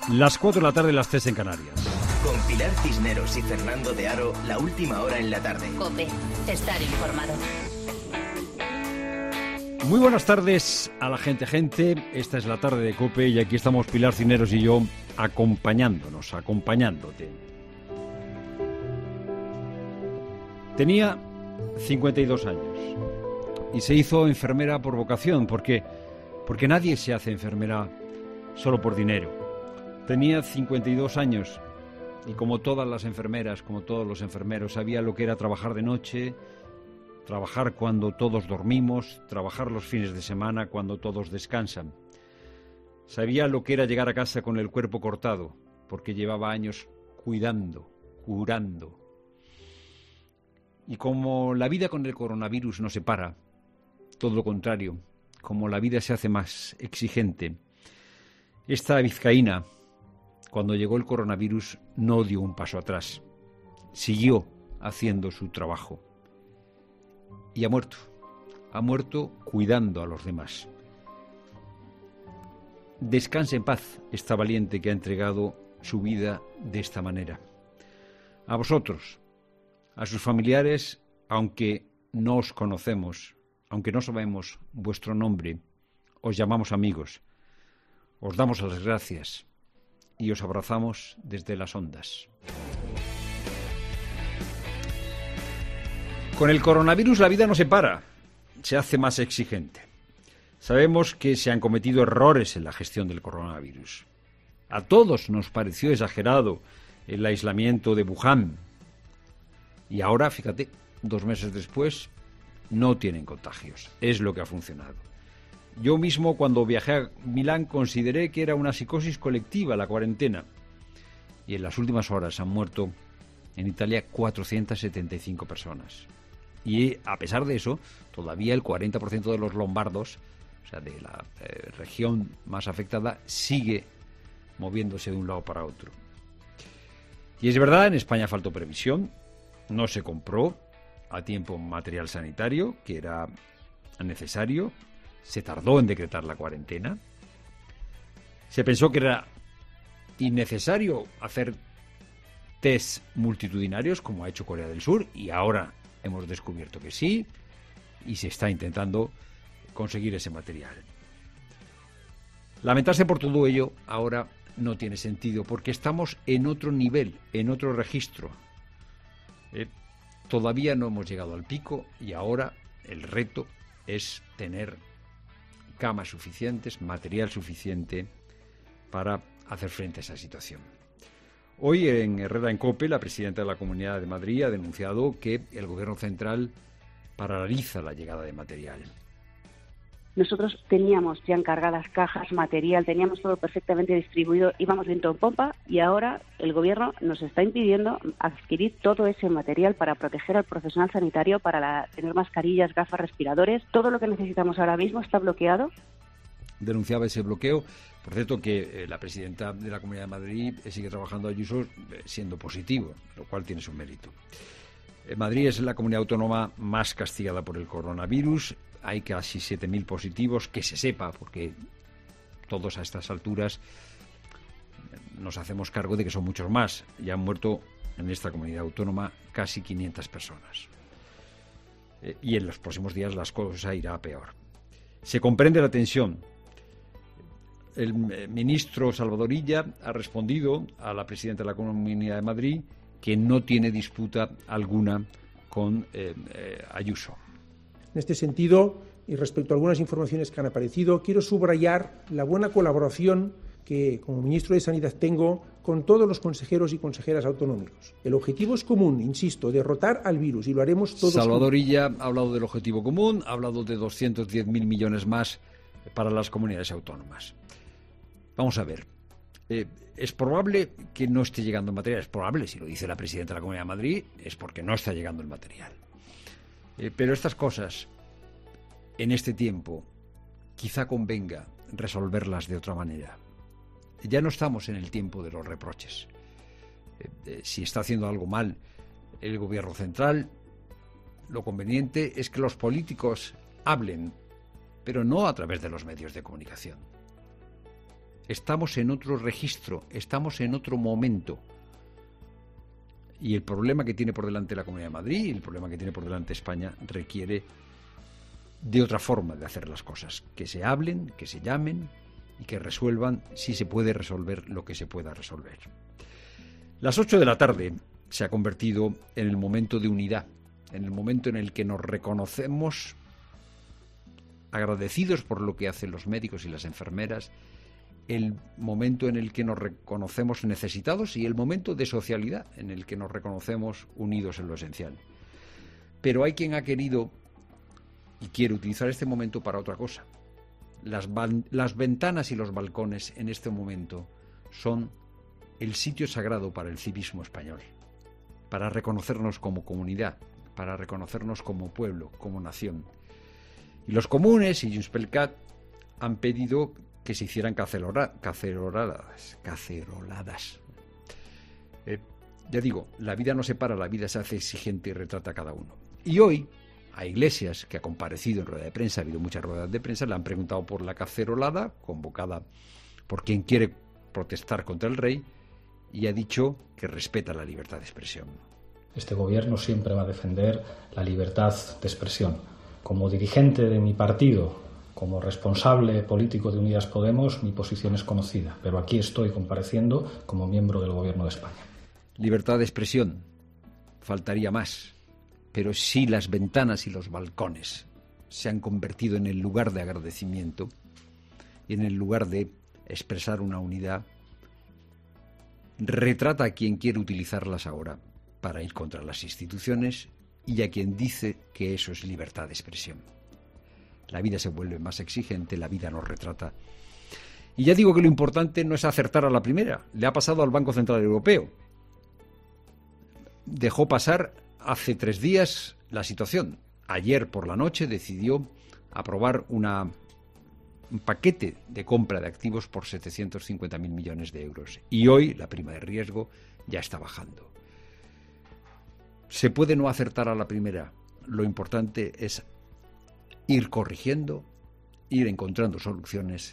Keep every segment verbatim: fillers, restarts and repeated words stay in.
Las cuatro de la tarde, las tres en Canarias. Con Pilar Cisneros y Fernando de Aro, la última hora en la tarde. COPE, estar informado. Muy buenas tardes a la gente, gente. Esta es la tarde de COPE y aquí estamos Pilar Cisneros y yo acompañándonos, acompañándote. Tenía cincuenta y dos años y se hizo enfermera por vocación, porque, porque nadie se hace enfermera solo por dinero. Tenía cincuenta y dos años y como todas las enfermeras, como todos los enfermeros, sabía lo que era trabajar de noche, trabajar cuando todos dormimos, trabajar los fines de semana cuando todos descansan. Sabía lo que era llegar a casa con el cuerpo cortado, porque llevaba años cuidando, curando. Y como la vida con el coronavirus no se para, todo lo contrario, como la vida se hace más exigente, esta vizcaína, cuando llegó el coronavirus, no dio un paso atrás. Siguió haciendo su trabajo. Y ha muerto. Ha muerto cuidando a los demás. Descanse en paz esta valiente que ha entregado su vida de esta manera. A vosotros, a sus familiares, aunque no os conocemos, aunque no sabemos vuestro nombre, os llamamos amigos. Os damos las gracias y os abrazamos desde las ondas. Con el coronavirus la vida no se para, se hace más exigente. Sabemos que se han cometido errores en la gestión del coronavirus. A todos nos pareció exagerado el aislamiento de Wuhan. Y ahora, fíjate, dos meses después, no tienen contagios. Es lo que ha funcionado. Yo mismo, cuando viajé a Milán, consideré que era una psicosis colectiva la cuarentena. Y en las últimas horas han muerto en Italia cuatrocientas setenta y cinco personas. Y a pesar de eso, todavía el cuarenta por ciento de los lombardos, o sea, de la eh, región más afectada, sigue moviéndose de un lado para otro. Y es verdad, en España faltó previsión. No se compró a tiempo material sanitario, que era necesario. Se tardó en decretar la cuarentena. Se pensó que era innecesario hacer test multitudinarios, como ha hecho Corea del Sur, y ahora hemos descubierto que sí, y se está intentando conseguir ese material. Lamentarse por todo ello ahora no tiene sentido, porque estamos en otro nivel, en otro registro. Eh, todavía no hemos llegado al pico y ahora el reto es tener camas suficientes, material suficiente para hacer frente a esa situación. Hoy en Herrera en COPE, la presidenta de la Comunidad de Madrid ha denunciado que el Gobierno central paraliza la llegada de material. Nosotros teníamos ya encargadas cajas, material, teníamos todo perfectamente distribuido, íbamos viento en pompa y ahora el Gobierno nos está impidiendo adquirir todo ese material para proteger al profesional sanitario, para la, tener mascarillas, gafas, respiradores. Todo lo que necesitamos ahora mismo está bloqueado. Denunciaba ese bloqueo. Por cierto, que eh, la presidenta de la Comunidad de Madrid eh, sigue trabajando Ayuso eh, siendo positivo, lo cual tiene su mérito. Eh, Madrid es la comunidad autónoma más castigada por el coronavirus. Hay casi siete mil positivos, que se sepa, porque todos a estas alturas nos hacemos cargo de que son muchos más. Ya han muerto en esta comunidad autónoma casi quinientas personas. Eh, y en los próximos días las cosas irá a peor. Se comprende la tensión. El eh, ministro Salvador Illa ha respondido a la presidenta de la Comunidad de Madrid que no tiene disputa alguna con eh, eh, Ayuso. En este sentido, y respecto a algunas informaciones que han aparecido, quiero subrayar la buena colaboración que, como ministro de Sanidad, tengo con todos los consejeros y consejeras autonómicos. El objetivo es común, insisto, derrotar al virus, y lo haremos todos. Salvador Illa ha hablado del objetivo común, ha hablado de doscientos diez mil millones más para las comunidades autónomas. Vamos a ver. Eh, es probable que no esté llegando el material. Es probable, si lo dice la presidenta de la Comunidad de Madrid, es porque no está llegando el material. Eh, pero estas cosas, en este tiempo, quizá convenga resolverlas de otra manera. Ya no estamos en el tiempo de los reproches. Eh, eh, si está haciendo algo mal el gobierno central, lo conveniente es que los políticos hablen, pero no a través de los medios de comunicación. Estamos en otro registro, estamos en otro momento. Y el problema que tiene por delante la Comunidad de Madrid y el problema que tiene por delante España requiere de otra forma de hacer las cosas. Que se hablen, que se llamen y que resuelvan si se puede resolver lo que se pueda resolver. Las ocho de la tarde se ha convertido en el momento de unidad, en el momento en el que nos reconocemos agradecidos por lo que hacen los médicos y las enfermeras, el momento en el que nos reconocemos necesitados y el momento de socialidad en el que nos reconocemos unidos en lo esencial. Pero hay quien ha querido y quiere utilizar este momento para otra cosa. Las, las ventanas y los balcones en este momento son el sitio sagrado para el civismo español, para reconocernos como comunidad, para reconocernos como pueblo, como nación. Y los comunes y Junts pel Cat han pedido que se hicieran cacerora, caceroladas. caceroladas. Eh, ya digo, la vida no se para, la vida se hace exigente y retrata a cada uno. Y hoy, a Iglesias, que ha comparecido en rueda de prensa, ha habido muchas ruedas de prensa, le han preguntado por la cacerolada, convocada por quien quiere protestar contra el rey, y ha dicho que respeta la libertad de expresión. Este gobierno siempre va a defender la libertad de expresión. Como dirigente de mi partido, como responsable político de Unidas Podemos, mi posición es conocida, pero aquí estoy compareciendo como miembro del Gobierno de España. Libertad de expresión, faltaría más, pero sí las ventanas y los balcones se han convertido en el lugar de agradecimiento y en el lugar de expresar una unidad. Retrata a quien quiere utilizarlas ahora para ir contra las instituciones y a quien dice que eso es libertad de expresión. La vida se vuelve más exigente, la vida nos retrata. Y ya digo que lo importante no es acertar a la primera. Le ha pasado al Banco Central Europeo. Dejó pasar hace tres días la situación. Ayer por la noche decidió aprobar una, un paquete de compra de activos por setecientos cincuenta mil millones de euros. Y hoy la prima de riesgo ya está bajando. Se puede no acertar a la primera. Lo importante es ir corrigiendo, ir encontrando soluciones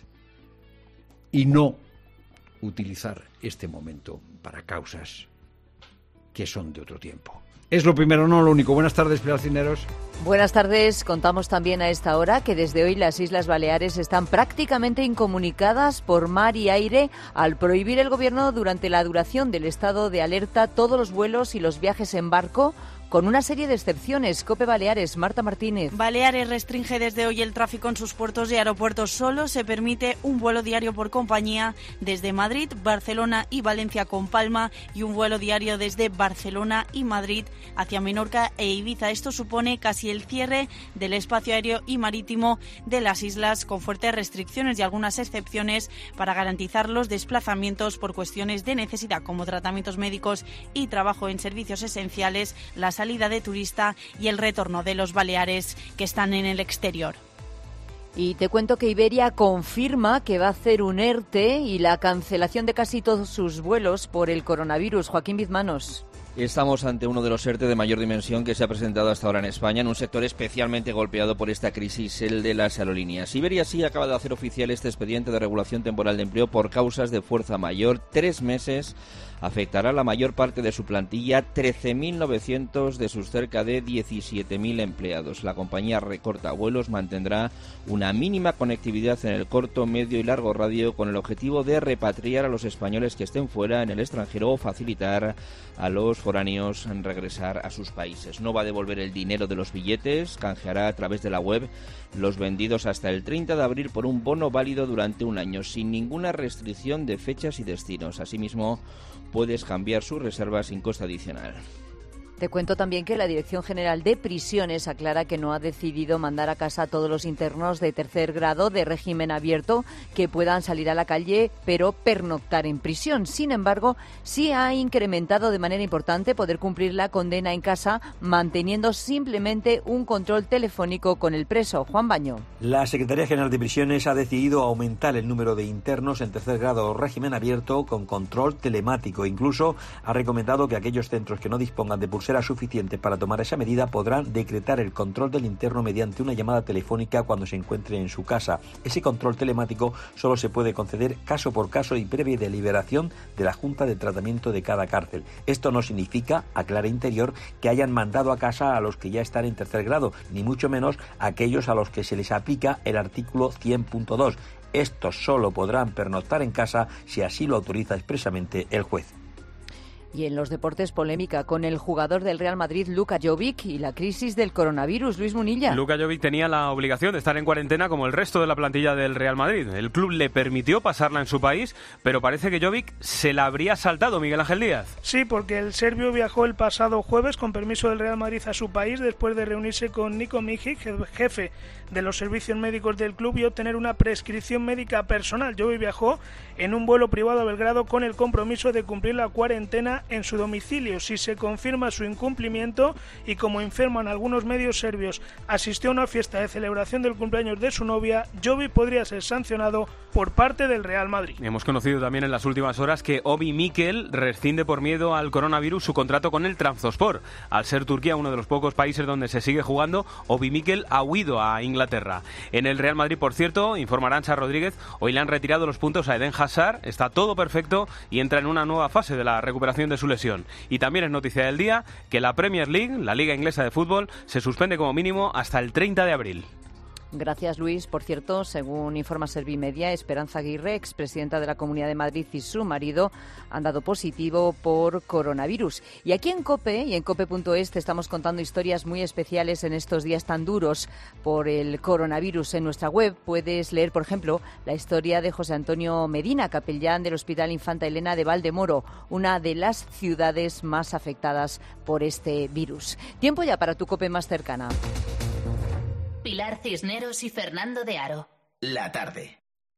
y no utilizar este momento para causas que son de otro tiempo. Es lo primero, no lo único. Buenas tardes, Pilar Cisneros. Buenas tardes. Contamos también a esta hora que desde hoy las Islas Baleares están prácticamente incomunicadas por mar y aire al prohibir el gobierno durante la duración del estado de alerta todos los vuelos y los viajes en barco, con una serie de excepciones. COPE Baleares, Marta Martínez. Baleares restringe desde hoy el tráfico en sus puertos y aeropuertos. Solo se permite un vuelo diario por compañía desde Madrid, Barcelona y Valencia con Palma y un vuelo diario desde Barcelona y Madrid hacia Menorca e Ibiza. Esto supone casi el cierre del espacio aéreo y marítimo de las islas, con fuertes restricciones y algunas excepciones para garantizar los desplazamientos por cuestiones de necesidad, como tratamientos médicos y trabajo en servicios esenciales, la salida de turista y el retorno de los baleares que están en el exterior. Y te cuento que Iberia confirma que va a hacer un ERTE y la cancelación de casi todos sus vuelos por el coronavirus. Joaquín Bizmanos. Estamos ante uno de los ERTE de mayor dimensión que se ha presentado hasta ahora en España, en un sector especialmente golpeado por esta crisis, el de las aerolíneas. Iberia sí acaba de hacer oficial este expediente de regulación temporal de empleo por causas de fuerza mayor. Tres meses afectará a la mayor parte de su plantilla, trece mil novecientos de sus cerca de diecisiete mil empleados. La compañía recorta vuelos, mantendrá una mínima conectividad en el corto, medio y largo radio con el objetivo de repatriar a los españoles que estén fuera en el extranjero o facilitar a los foráneos en regresar a sus países. No va a devolver el dinero de los billetes, canjeará a través de la web los vendidos hasta el treinta de abril por un bono válido durante un año, sin ninguna restricción de fechas y destinos. Asimismo, puedes cambiar sus reservas sin coste adicional. Te cuento también que la Dirección General de Prisiones aclara que no ha decidido mandar a casa a todos los internos de tercer grado de régimen abierto que puedan salir a la calle, pero pernoctar en prisión. Sin embargo, sí ha incrementado de manera importante poder cumplir la condena en casa, manteniendo simplemente un control telefónico con el preso. Juan Baño. La Secretaría General de Prisiones ha decidido aumentar el número de internos en tercer grado o régimen abierto con control telemático. Incluso ha recomendado que aquellos centros que no dispongan de pulsadores será suficiente para tomar esa medida, podrán decretar el control del interno mediante una llamada telefónica cuando se encuentre en su casa. Ese control telemático solo se puede conceder caso por caso y previa deliberación de la Junta de Tratamiento de cada cárcel. Esto no significa, aclara Interior, que hayan mandado a casa a los que ya están en tercer grado, ni mucho menos a aquellos a los que se les aplica el artículo cien punto dos. Estos solo podrán pernoctar en casa si así lo autoriza expresamente el juez. Y en los deportes, polémica con el jugador del Real Madrid, Luka Jovic, y la crisis del coronavirus. Luis Munilla. Luka Jovic tenía la obligación de estar en cuarentena como el resto de la plantilla del Real Madrid. El club le permitió pasarla en su país, pero parece que Jovic se la habría saltado, Miguel Ángel Díaz. Sí, porque el serbio viajó el pasado jueves con permiso del Real Madrid a su país después de reunirse con Niko Mijic, jefe de los servicios médicos del club, y obtener una prescripción médica personal. Jovic viajó en un vuelo privado a Belgrado con el compromiso de cumplir la cuarentena en su domicilio. Si se confirma su incumplimiento y, como informan algunos medios serbios, asistió a una fiesta de celebración del cumpleaños de su novia, Jovic podría ser sancionado por parte del Real Madrid. Hemos conocido también en las últimas horas que Obi Mikel rescinde por miedo al coronavirus su contrato con el Trabzonspor. Al ser Turquía uno de los pocos países donde se sigue jugando, Obi Mikel ha huido a Inglaterra. En el Real Madrid, por cierto, informa Arantxa Rodríguez, hoy le han retirado los puntos a Eden Hazard, está todo perfecto y entra en una nueva fase de la recuperación de su lesión. Y también es noticia del día que la Premier League, la Liga Inglesa de Fútbol, se suspende como mínimo hasta el treinta de abril. Gracias, Luis. Por cierto, según informa Servimedia, Esperanza Aguirre, expresidenta de la Comunidad de Madrid, y su marido han dado positivo por coronavirus. Y aquí en COPE y en cope punto es te estamos contando historias muy especiales en estos días tan duros por el coronavirus. En nuestra web puedes leer, por ejemplo, la historia de José Antonio Medina, capellán del Hospital Infanta Elena de Valdemoro, una de las ciudades más afectadas por este virus. Tiempo ya para tu COPE más cercana. Pilar Cisneros y Fernando de Aro. La tarde.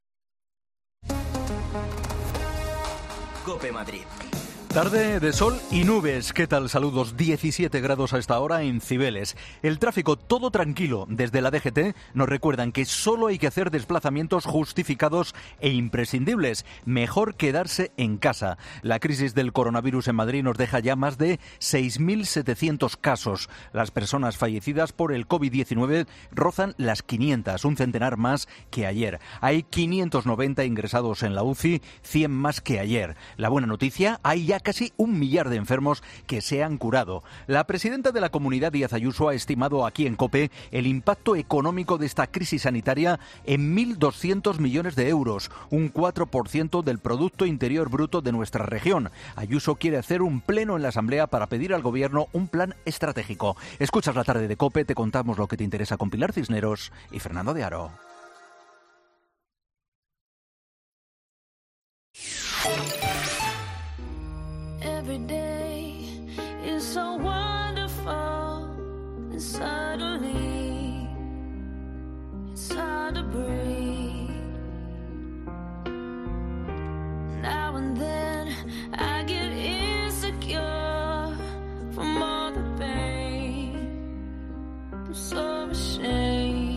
COPE Madrid. Tarde de sol y nubes. ¿Qué tal? Saludos. diecisiete grados a esta hora en Cibeles. El tráfico todo tranquilo. Desde la D G T nos recuerdan que solo hay que hacer desplazamientos justificados e imprescindibles. Mejor quedarse en casa. La crisis del coronavirus en Madrid nos deja ya más de seis mil setecientos casos. Las personas fallecidas por el covid diecinueve rozan las quinientas, un centenar más que ayer. Hay quinientos noventa ingresados en la U C I, cien más que ayer. La buena noticia, hay ya casi un millar de enfermos que se han curado. La presidenta de la Comunidad, Díaz Ayuso, ha estimado aquí en COPE el impacto económico de esta crisis sanitaria en mil doscientos millones de euros, un cuatro por ciento del Producto Interior Bruto de nuestra región. Ayuso quiere hacer un pleno en la Asamblea para pedir al Gobierno un plan estratégico. Escuchas la tarde de COPE, te contamos lo que te interesa con Pilar Cisneros y Fernando de Aro. Every day is so wonderful, and suddenly it's hard to breathe. Now and then I get insecure from all the pain. I'm so ashamed.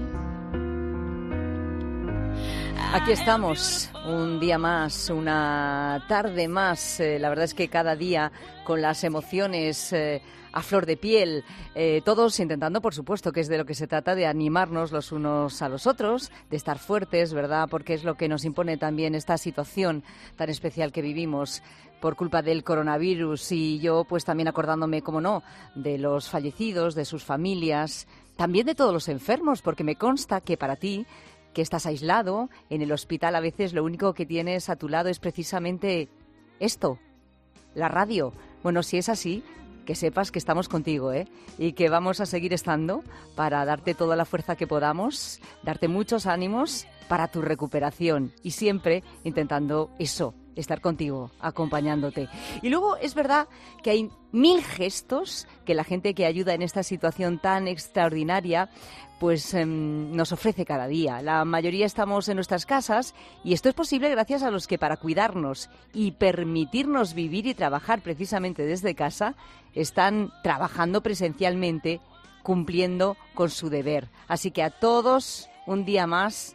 Aquí estamos, un día más, una tarde más. Eh, la verdad es que cada día con las emociones eh, a flor de piel, eh, todos intentando, por supuesto, que es de lo que se trata, de animarnos los unos a los otros, de estar fuertes, ¿verdad? Porque es lo que nos impone también esta situación tan especial que vivimos por culpa del coronavirus. Y yo, pues también acordándome, como no, de los fallecidos, de sus familias, también de todos los enfermos, porque me consta que para ti, que estás aislado en el hospital, a veces lo único que tienes a tu lado es precisamente esto, la radio. Bueno, si es así, que sepas que estamos contigo, ¿eh? Y que vamos a seguir estando para darte toda la fuerza que podamos, darte muchos ánimos para tu recuperación y siempre intentando eso, estar contigo, acompañándote. Y luego es verdad que hay mil gestos que la gente que ayuda en esta situación tan extraordinaria pues eh, nos ofrece cada día. La mayoría estamos en nuestras casas y esto es posible gracias a los que, para cuidarnos y permitirnos vivir y trabajar precisamente desde casa, están trabajando presencialmente, cumpliendo con su deber. Así que a todos, un día más,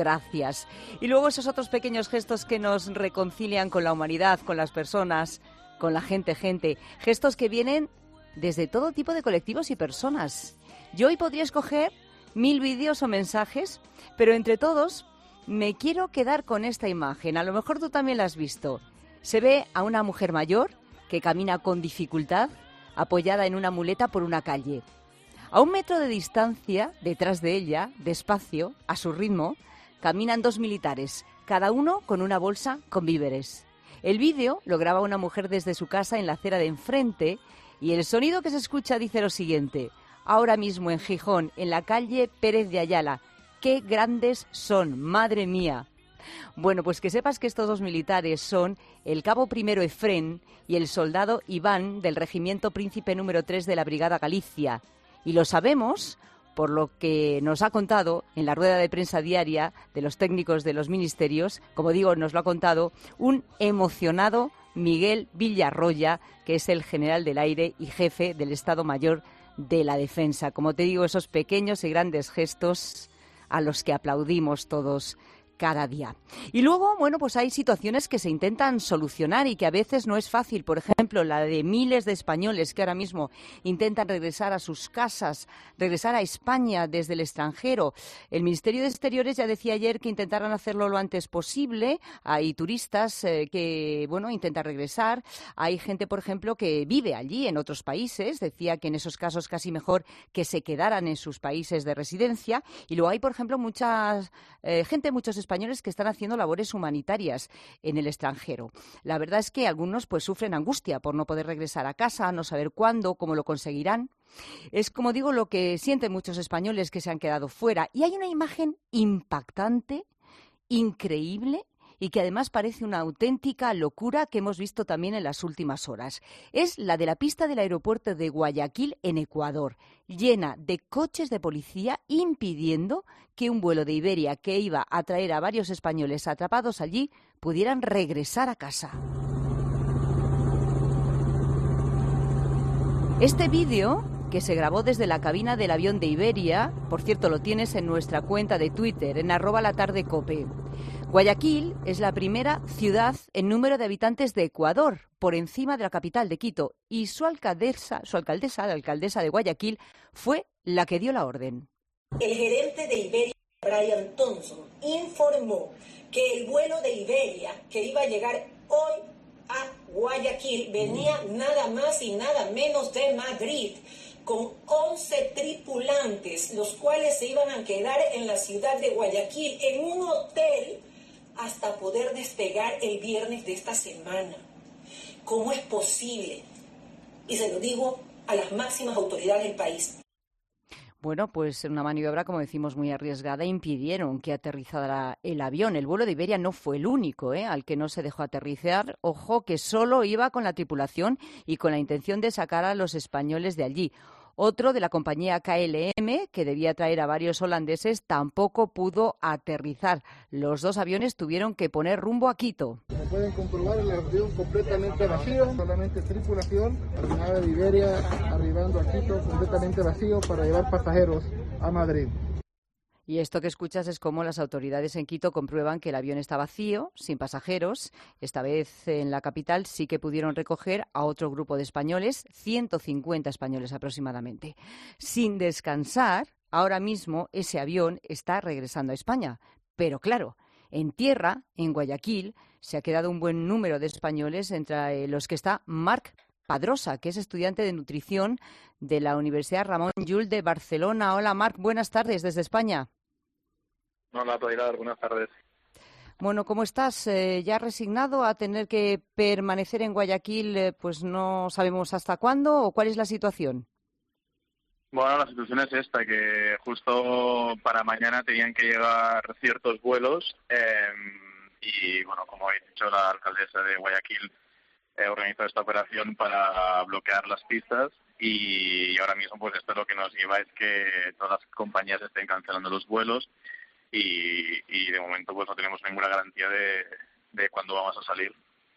gracias. Y luego esos otros pequeños gestos que nos reconcilian con la humanidad, con las personas, con la gente, gente. Gestos que vienen desde todo tipo de colectivos y personas. Yo hoy podría escoger mil vídeos o mensajes, pero entre todos me quiero quedar con esta imagen. A lo mejor tú también la has visto. Se ve a una mujer mayor que camina con dificultad, apoyada en una muleta por una calle. A un metro de distancia, detrás de ella, despacio, a su ritmo, caminan dos militares, cada uno con una bolsa con víveres. El vídeo lo graba una mujer desde su casa en la acera de enfrente y el sonido que se escucha dice lo siguiente: ahora mismo en Gijón, en la calle Pérez de Ayala. ¡Qué grandes son! ¡Madre mía! Bueno, pues que sepas que estos dos militares son el cabo primero Efrén y el soldado Iván del Regimiento Príncipe número tres de la Brigada Galicia. Y lo sabemos por lo que nos ha contado en la rueda de prensa diaria de los técnicos de los ministerios, como digo, nos lo ha contado un emocionado Miguel Villarroya, que es el general del aire y jefe del Estado Mayor de la Defensa. Como te digo, esos pequeños y grandes gestos a los que aplaudimos todos cada día. Y luego, bueno, pues hay situaciones que se intentan solucionar y que a veces no es fácil. Por ejemplo, la de miles de españoles que ahora mismo intentan regresar a sus casas, regresar a España desde el extranjero. El Ministerio de Exteriores ya decía ayer que intentarán hacerlo lo antes posible. Hay turistas eh, que, bueno, intentan regresar. Hay gente, por ejemplo, que vive allí en otros países. Decía que en esos casos casi mejor que se quedaran en sus países de residencia. Y luego hay, por ejemplo, mucha eh, gente, muchos españoles españoles que están haciendo labores humanitarias en el extranjero. La verdad es que algunos pues sufren angustia por no poder regresar a casa, no saber cuándo, cómo lo conseguirán. Es, como digo, lo que sienten muchos españoles que se han quedado fuera. Y hay una imagen impactante, increíble, y que además parece una auténtica locura que hemos visto también en las últimas horas. Es la de la pista del aeropuerto de Guayaquil, en Ecuador, llena de coches de policía impidiendo que un vuelo de Iberia que iba a traer a varios españoles atrapados allí pudieran regresar a casa. Este vídeo, que se grabó desde la cabina del avión de Iberia, por cierto, lo tienes en nuestra cuenta de Twitter, en arroba la tarde cope. Guayaquil es la primera ciudad en número de habitantes de Ecuador, por encima de la capital de Quito, y su alcaldesa, su alcaldesa, la alcaldesa de Guayaquil, fue la que dio la orden. El gerente de Iberia, Brian Thompson, informó que el vuelo de Iberia que iba a llegar hoy a Guayaquil venía nada más y nada menos de Madrid, con once tripulantes, los cuales se iban a quedar en la ciudad de Guayaquil, en un hotel, hasta poder despegar el viernes de esta semana. ¿Cómo es posible? Y se lo digo a las máximas autoridades del país. Bueno, pues una maniobra, como decimos, muy arriesgada, impidieron que aterrizara el avión. El vuelo de Iberia no fue el único ¿eh? al que no se dejó aterrizar. Ojo, que solo iba con la tripulación y con la intención de sacar a los españoles de allí. Otro, de la compañía K L M, que debía traer a varios holandeses, tampoco pudo aterrizar. Los dos aviones tuvieron que poner rumbo a Quito. Como pueden comprobar, el avión completamente vacío, solamente tripulación, la nave de Iberia arribando a Quito completamente vacío para llevar pasajeros a Madrid. Y esto que escuchas es cómo las autoridades en Quito comprueban que el avión está vacío, sin pasajeros. Esta vez en la capital sí que pudieron recoger a otro grupo de españoles, ciento cincuenta españoles aproximadamente. Sin descansar, ahora mismo ese avión está regresando a España. Pero claro, en tierra, en Guayaquil, se ha quedado un buen número de españoles, entre los que está Marc Padrosa, que es estudiante de nutrición de la Universidad Ramón Llull de Barcelona. Hola Marc, buenas tardes desde España. Hola, Pilar, buenas tardes. Bueno, ¿cómo estás? Eh, ¿Ya resignado a tener que permanecer en Guayaquil, eh, pues no sabemos hasta cuándo, o cuál es la situación? Bueno, la situación es esta, que justo para mañana tenían que llegar ciertos vuelos eh, y, bueno, como ha dicho la alcaldesa de Guayaquil, eh, organizó esta operación para bloquear las pistas y ahora mismo pues esto lo que nos lleva es que todas las compañías estén cancelando los vuelos. Y, y de momento pues no tenemos ninguna garantía de, de cuándo vamos a salir.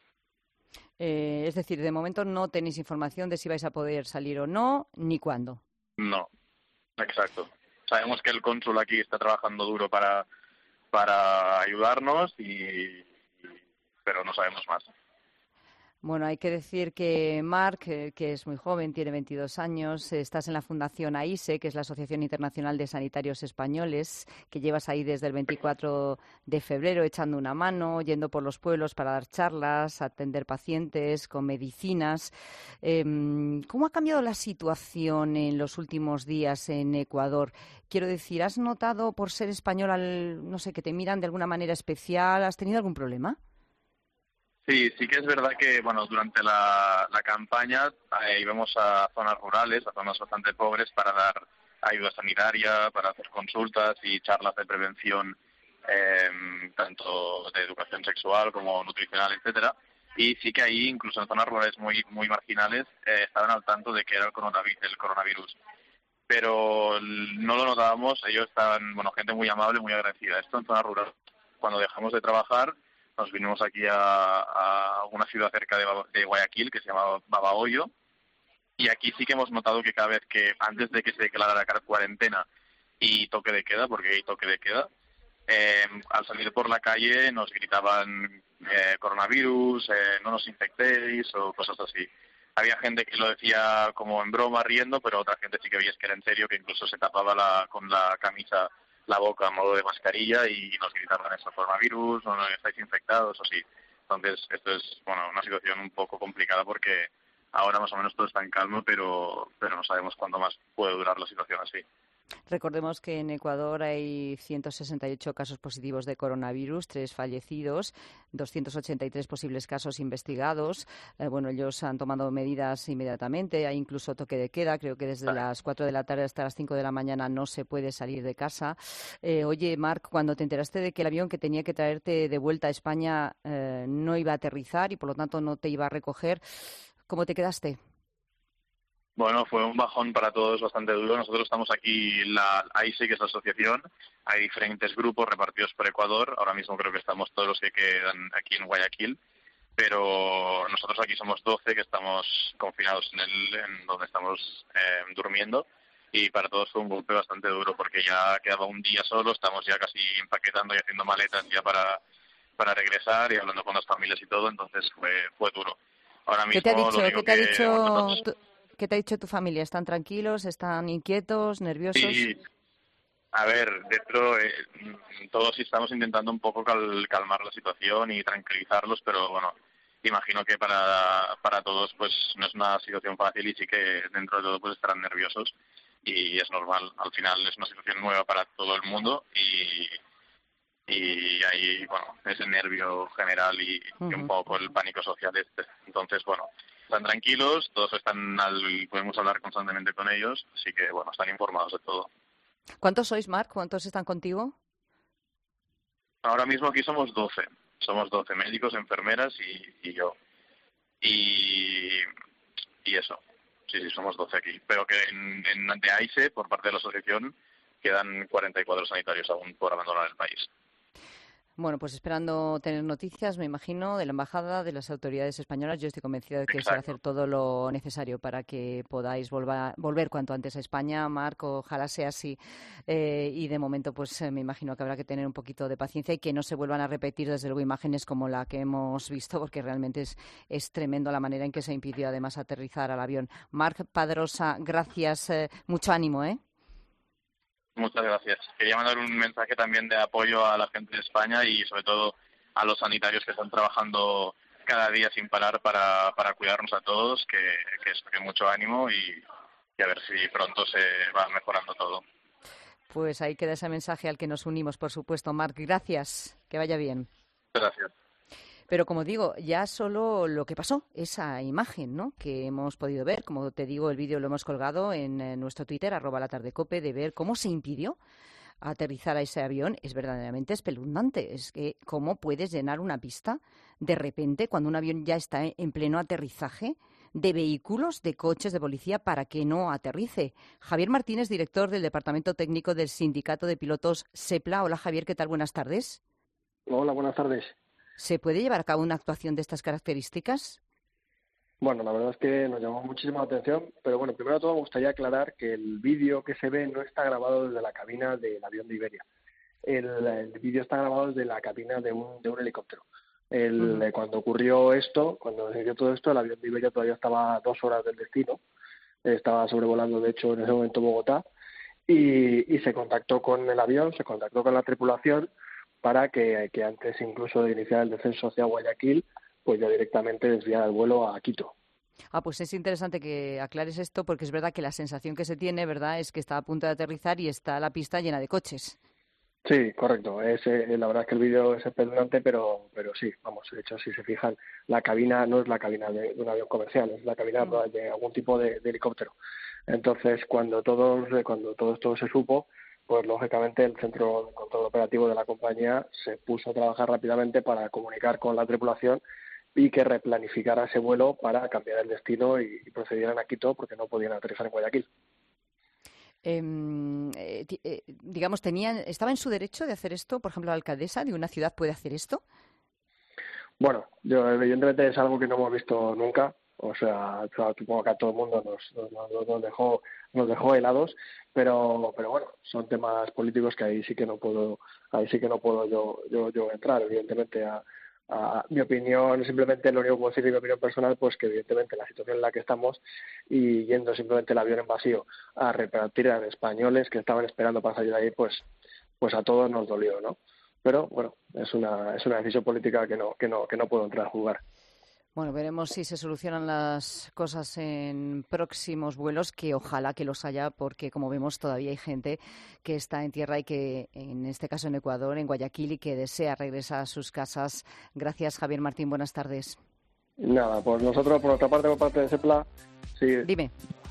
Eh, es decir, de momento no tenéis información de si vais a poder salir o no, ni cuándo. No, exacto. Sabemos que el cónsul aquí está trabajando duro para, para ayudarnos, y, y, pero no sabemos más. Bueno, hay que decir que Marc, que es muy joven, tiene veintidós años, estás en la Fundación AISE, que es la Asociación Internacional de Sanitarios Españoles, que llevas ahí desde el veinticuatro de febrero echando una mano, yendo por los pueblos para dar charlas, atender pacientes con medicinas. Eh, ¿Cómo ha cambiado la situación en los últimos días en Ecuador? Quiero decir, ¿has notado por ser español, al, no sé, que te miran de alguna manera especial? ¿Has tenido algún problema? Sí, sí que es verdad que, bueno, durante la, la campaña eh, íbamos a zonas rurales, a zonas bastante pobres para dar ayuda sanitaria, para hacer consultas y charlas de prevención, eh, tanto de educación sexual como nutricional, etcétera. Y sí que ahí, incluso en zonas rurales muy muy marginales, eh, estaban al tanto de que era el coronavirus, el coronavirus. Pero no lo notábamos, ellos estaban, bueno, gente muy amable, muy agradecida. Esto en zonas rurales. Cuando dejamos de trabajar, nos vinimos aquí a, a una ciudad cerca de, de Guayaquil que se llama Babahoyo, y aquí sí que hemos notado que cada vez que, antes de que se declarara cuarentena y toque de queda, porque hay toque de queda, eh, al salir por la calle nos gritaban eh, coronavirus, eh, no nos infectéis o cosas así. Había gente que lo decía como en broma, riendo, pero otra gente sí que veías que era en serio, que incluso se tapaba la, con la camisa la boca a modo de mascarilla y nos gritaban eso, coronavirus, o no estáis infectados, o sí. Entonces, esto es, bueno, una situación un poco complicada porque ahora más o menos todo está en calma, pero, pero no sabemos cuándo más puede durar la situación así. Recordemos que en Ecuador hay ciento sesenta y ocho casos positivos de coronavirus, tres fallecidos, doscientos ochenta y tres posibles casos investigados. Eh, bueno, ellos han tomado medidas inmediatamente, hay incluso toque de queda. Creo que desde las cuatro de la tarde hasta las cinco de la mañana no se puede salir de casa. Eh, oye, Marc, cuando te enteraste de que el avión que tenía que traerte de vuelta a España eh, no iba a aterrizar y por lo tanto no te iba a recoger, ¿cómo te quedaste? Bueno, fue un bajón para todos bastante duro. Nosotros estamos aquí, la AISE, que es la asociación. Hay diferentes grupos repartidos por Ecuador. Ahora mismo creo que estamos todos los que quedan aquí en Guayaquil. Pero nosotros aquí somos doce que estamos confinados en, el, en donde estamos eh, durmiendo. Y para todos fue un golpe bastante duro porque ya quedaba un día solo. Estamos ya casi empaquetando y haciendo maletas ya para, para regresar y hablando con las familias y todo. Entonces fue, fue duro. Ahora mismo, ¿Qué te ha dicho? lo único ¿Qué te ha que, dicho? bueno, Tu... ¿Qué te ha dicho tu familia? ¿Están tranquilos? ¿Están inquietos? ¿Nerviosos? Sí, a ver, dentro eh, todos estamos intentando un poco cal, calmar la situación y tranquilizarlos, pero bueno, imagino que para, para todos pues no es una situación fácil y sí que dentro de todo pues estarán nerviosos y es normal. Al final es una situación nueva para todo el mundo y, y ahí, bueno, ese nervio general y, uh-huh. y un poco el pánico social este. Entonces, bueno, están tranquilos, todos están al, podemos hablar constantemente con ellos, así que bueno, están informados de todo. ¿Cuántos sois, Marc? ¿Cuántos están contigo? Ahora mismo aquí somos doce, somos doce médicos, enfermeras y, y yo. Y, y eso, sí, sí, somos doce aquí. Pero que en, en de AISE, por parte de la asociación, quedan cuarenta y cuatro sanitarios aún por abandonar el país. Bueno, pues esperando tener noticias, me imagino, de la embajada, de las autoridades españolas. Yo estoy convencida de que Exacto. se va a hacer todo lo necesario para que podáis volver, volver cuanto antes a España. Marc, ojalá sea así. Eh, y de momento, pues eh, me imagino que habrá que tener un poquito de paciencia y que no se vuelvan a repetir, desde luego, imágenes como la que hemos visto, porque realmente es, es tremendo la manera en que se impidió, además, aterrizar al avión. Marc Padrosa, gracias. Eh, mucho ánimo, ¿eh? Muchas gracias. Quería mandar un mensaje también de apoyo a la gente de España y sobre todo a los sanitarios que están trabajando cada día sin parar para, para cuidarnos a todos, que, que, es, que mucho ánimo y, y a ver si pronto se va mejorando todo. Pues ahí queda ese mensaje al que nos unimos, por supuesto. Marc, gracias. Que vaya bien. Gracias. Pero como digo, ya solo lo que pasó, esa imagen, ¿no?, que hemos podido ver, como te digo, el vídeo lo hemos colgado en, en nuestro Twitter, arroba la tarde cope, de ver cómo se impidió aterrizar a ese avión, es verdaderamente espeluznante. Es que cómo puedes llenar una pista de repente cuando un avión ya está en pleno aterrizaje de vehículos, de coches de policía para que no aterrice. Javier Martínez, director del Departamento Técnico del Sindicato de Pilotos SEPLA. Hola Javier, ¿qué tal? Buenas tardes. Hola, buenas tardes. ¿Se puede llevar a cabo una actuación de estas características? Bueno, la verdad es que nos llamó muchísimo la atención, pero bueno, primero de todo me gustaría aclarar que el vídeo que se ve no está grabado desde la cabina del avión de Iberia. El, el vídeo está grabado desde la cabina de un, de un helicóptero. El, uh-huh. Cuando ocurrió esto, cuando ocurrió todo esto, el avión de Iberia todavía estaba a dos horas del destino, estaba sobrevolando de hecho en ese momento Bogotá, y, y se contactó con el avión, se contactó con la tripulación para que, que antes incluso de iniciar el descenso hacia Guayaquil, pues ya directamente desviara el vuelo a Quito. Ah, pues es interesante que aclares esto, porque es verdad que la sensación que se tiene, ¿verdad?, es que está a punto de aterrizar y está la pista llena de coches. Sí, correcto. Es, eh, la verdad es que el vídeo es espeluznante, pero pero sí, vamos, de hecho, si se fijan, la cabina no es la cabina de, de un avión comercial, es la cabina no. de algún tipo de, de helicóptero. Entonces, cuando todos, cuando todo esto se supo, pues lógicamente el centro de control operativo de la compañía se puso a trabajar rápidamente para comunicar con la tripulación y que replanificara ese vuelo para cambiar el destino y, y procedieran a Quito porque no podían aterrizar en Guayaquil. Eh, eh, digamos, tenían, ¿estaba en su derecho de hacer esto? Por ejemplo, la alcaldesa de una ciudad puede hacer esto. Bueno, yo evidentemente es algo que no hemos visto nunca. O sea, supongo que a todo el mundo nos, nos, nos dejó nos dejó helados, pero pero bueno, son temas políticos que ahí sí que no puedo ahí sí que no puedo yo yo yo entrar, evidentemente a Uh, mi opinión, simplemente lo único que puedo decir de mi opinión personal, pues que evidentemente la situación en la que estamos y yendo simplemente el avión en vacío a repartir a españoles que estaban esperando para salir de ahí, pues pues a todos nos dolió, ¿no? Pero bueno, es una es una decisión política que no que no que no puedo entrar a jugar. Bueno, veremos si se solucionan las cosas en próximos vuelos, que ojalá que los haya, porque como vemos todavía hay gente que está en tierra y que, en este caso en Ecuador, en Guayaquil, y que desea regresar a sus casas. Gracias, Javier Martín. Buenas tardes. Nada, pues nosotros por nuestra parte, por parte de SEPLA, sí. Dime.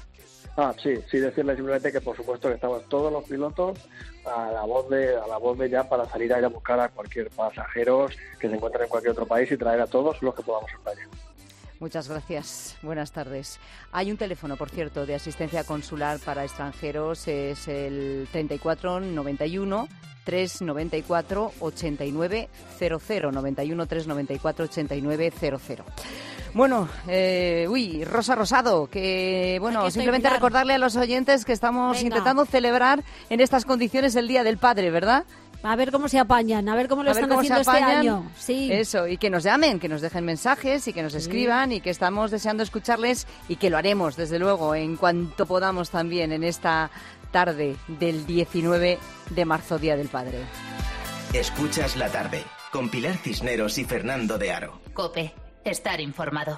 Ah, sí, sí, decirle simplemente que por supuesto que estamos todos los pilotos a la voz de a la voz de ya para salir a ir a buscar a cualquier pasajero que se encuentren en cualquier otro país y traer a todos los que podamos en España. Muchas gracias. Buenas tardes. Hay un teléfono, por cierto, de asistencia consular para extranjeros, es el treinta y cuatro noventa y uno trescientos noventa y cuatro ochenta y nueve cero cero, noventa y uno trescientos noventa y cuatro ochenta y nueve cero cero. Bueno, eh, uy, Rosa Rosado, que bueno, simplemente Pilar. Recordarle a los oyentes que estamos Venga. intentando celebrar en estas condiciones el Día del Padre, ¿verdad? A ver cómo se apañan, a ver cómo lo a están cómo haciendo este año. Sí. Eso, y que nos llamen, que nos dejen mensajes y que nos escriban sí. y que estamos deseando escucharles y que lo haremos, desde luego, en cuanto podamos también en esta tarde del diecinueve de marzo, Día del Padre. Escuchas la tarde, con Pilar Cisneros y Fernando de Aro. COPE, estar informado.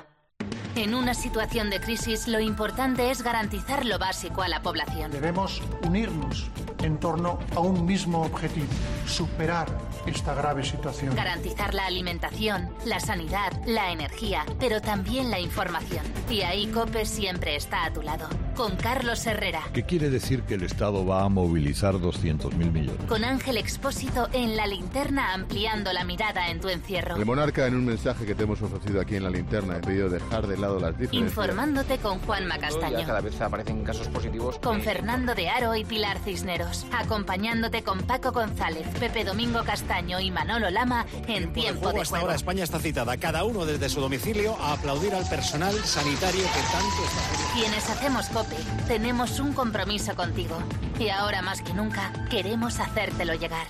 En una situación de crisis, lo importante es garantizar lo básico a la población. Debemos unirnos en torno a un mismo objetivo: superar esta grave situación. Garantizar la alimentación, la sanidad, la energía, pero también la información. Y ahí COPE siempre está a tu lado. Con Carlos Herrera. ¿Qué quiere decir que el Estado va a movilizar doscientos mil millones? Con Ángel Expósito en La Linterna, ampliando la mirada en tu encierro. El monarca, en un mensaje que te hemos ofrecido aquí en La Linterna, ha pedido dejar de lado las diferencias. Informándote con Juanma Castaño. Ya cada vez aparecen casos positivos. Con Fernando de Aro y Pilar Cisneros. Acompañándote con Paco González, Pepe Domingo Castaño y Manolo Lama en Tiempo, tiempo de Juego. Hasta ahora España está citada, cada uno desde su domicilio, a aplaudir al personal sanitario que tanto está haciendo. Quienes hacemos COPE, tenemos un compromiso contigo. Y ahora más que nunca, queremos hacértelo llegar.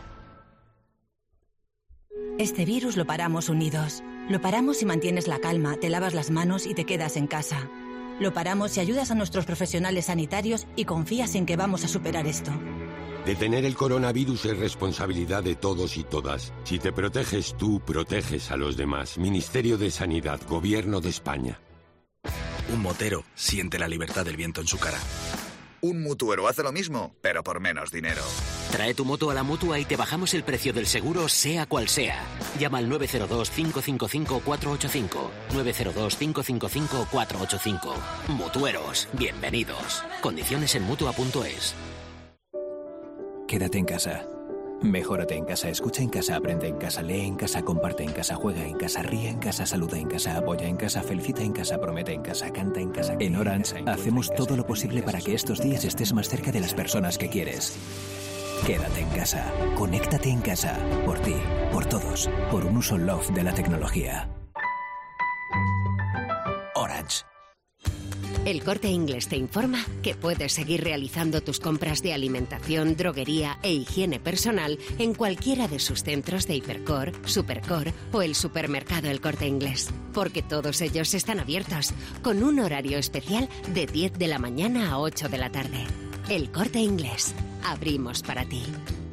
Este virus lo paramos unidos. Lo paramos si mantienes la calma, te lavas las manos y te quedas en casa. Lo paramos si ayudas a nuestros profesionales sanitarios y confías en que vamos a superar esto. Detener el coronavirus es responsabilidad de todos y todas. Si te proteges tú, proteges a los demás. Ministerio de Sanidad, Gobierno de España. Un motero siente la libertad del viento en su cara. Un mutuero hace lo mismo, pero por menos dinero. Trae tu moto a la Mutua y te bajamos el precio del seguro, sea cual sea. Llama al nueve cero dos, cinco cinco cinco, cuatro ocho cinco. nueve cero dos, cinco cinco cinco, cuatro ocho cinco. Mutueros, bienvenidos. Condiciones en Mutua punto es. Quédate en casa. Mejórate en casa, escucha en casa, aprende en casa, lee en casa, comparte en casa, juega en casa, ríe en casa, saluda en casa, apoya en casa, felicita en casa, promete en casa, canta en casa. En Orange hacemos todo lo posible para que estos días estés más cerca de las personas que quieres. Quédate en casa, conéctate en casa, por ti, por todos, por un uso love de la tecnología. Orange. El Corte Inglés te informa que puedes seguir realizando tus compras de alimentación, droguería e higiene personal en cualquiera de sus centros de Hipercor, Supercor o el supermercado El Corte Inglés, porque todos ellos están abiertos, con un horario especial de diez de la mañana a ocho de la tarde. El Corte Inglés. Abrimos para ti.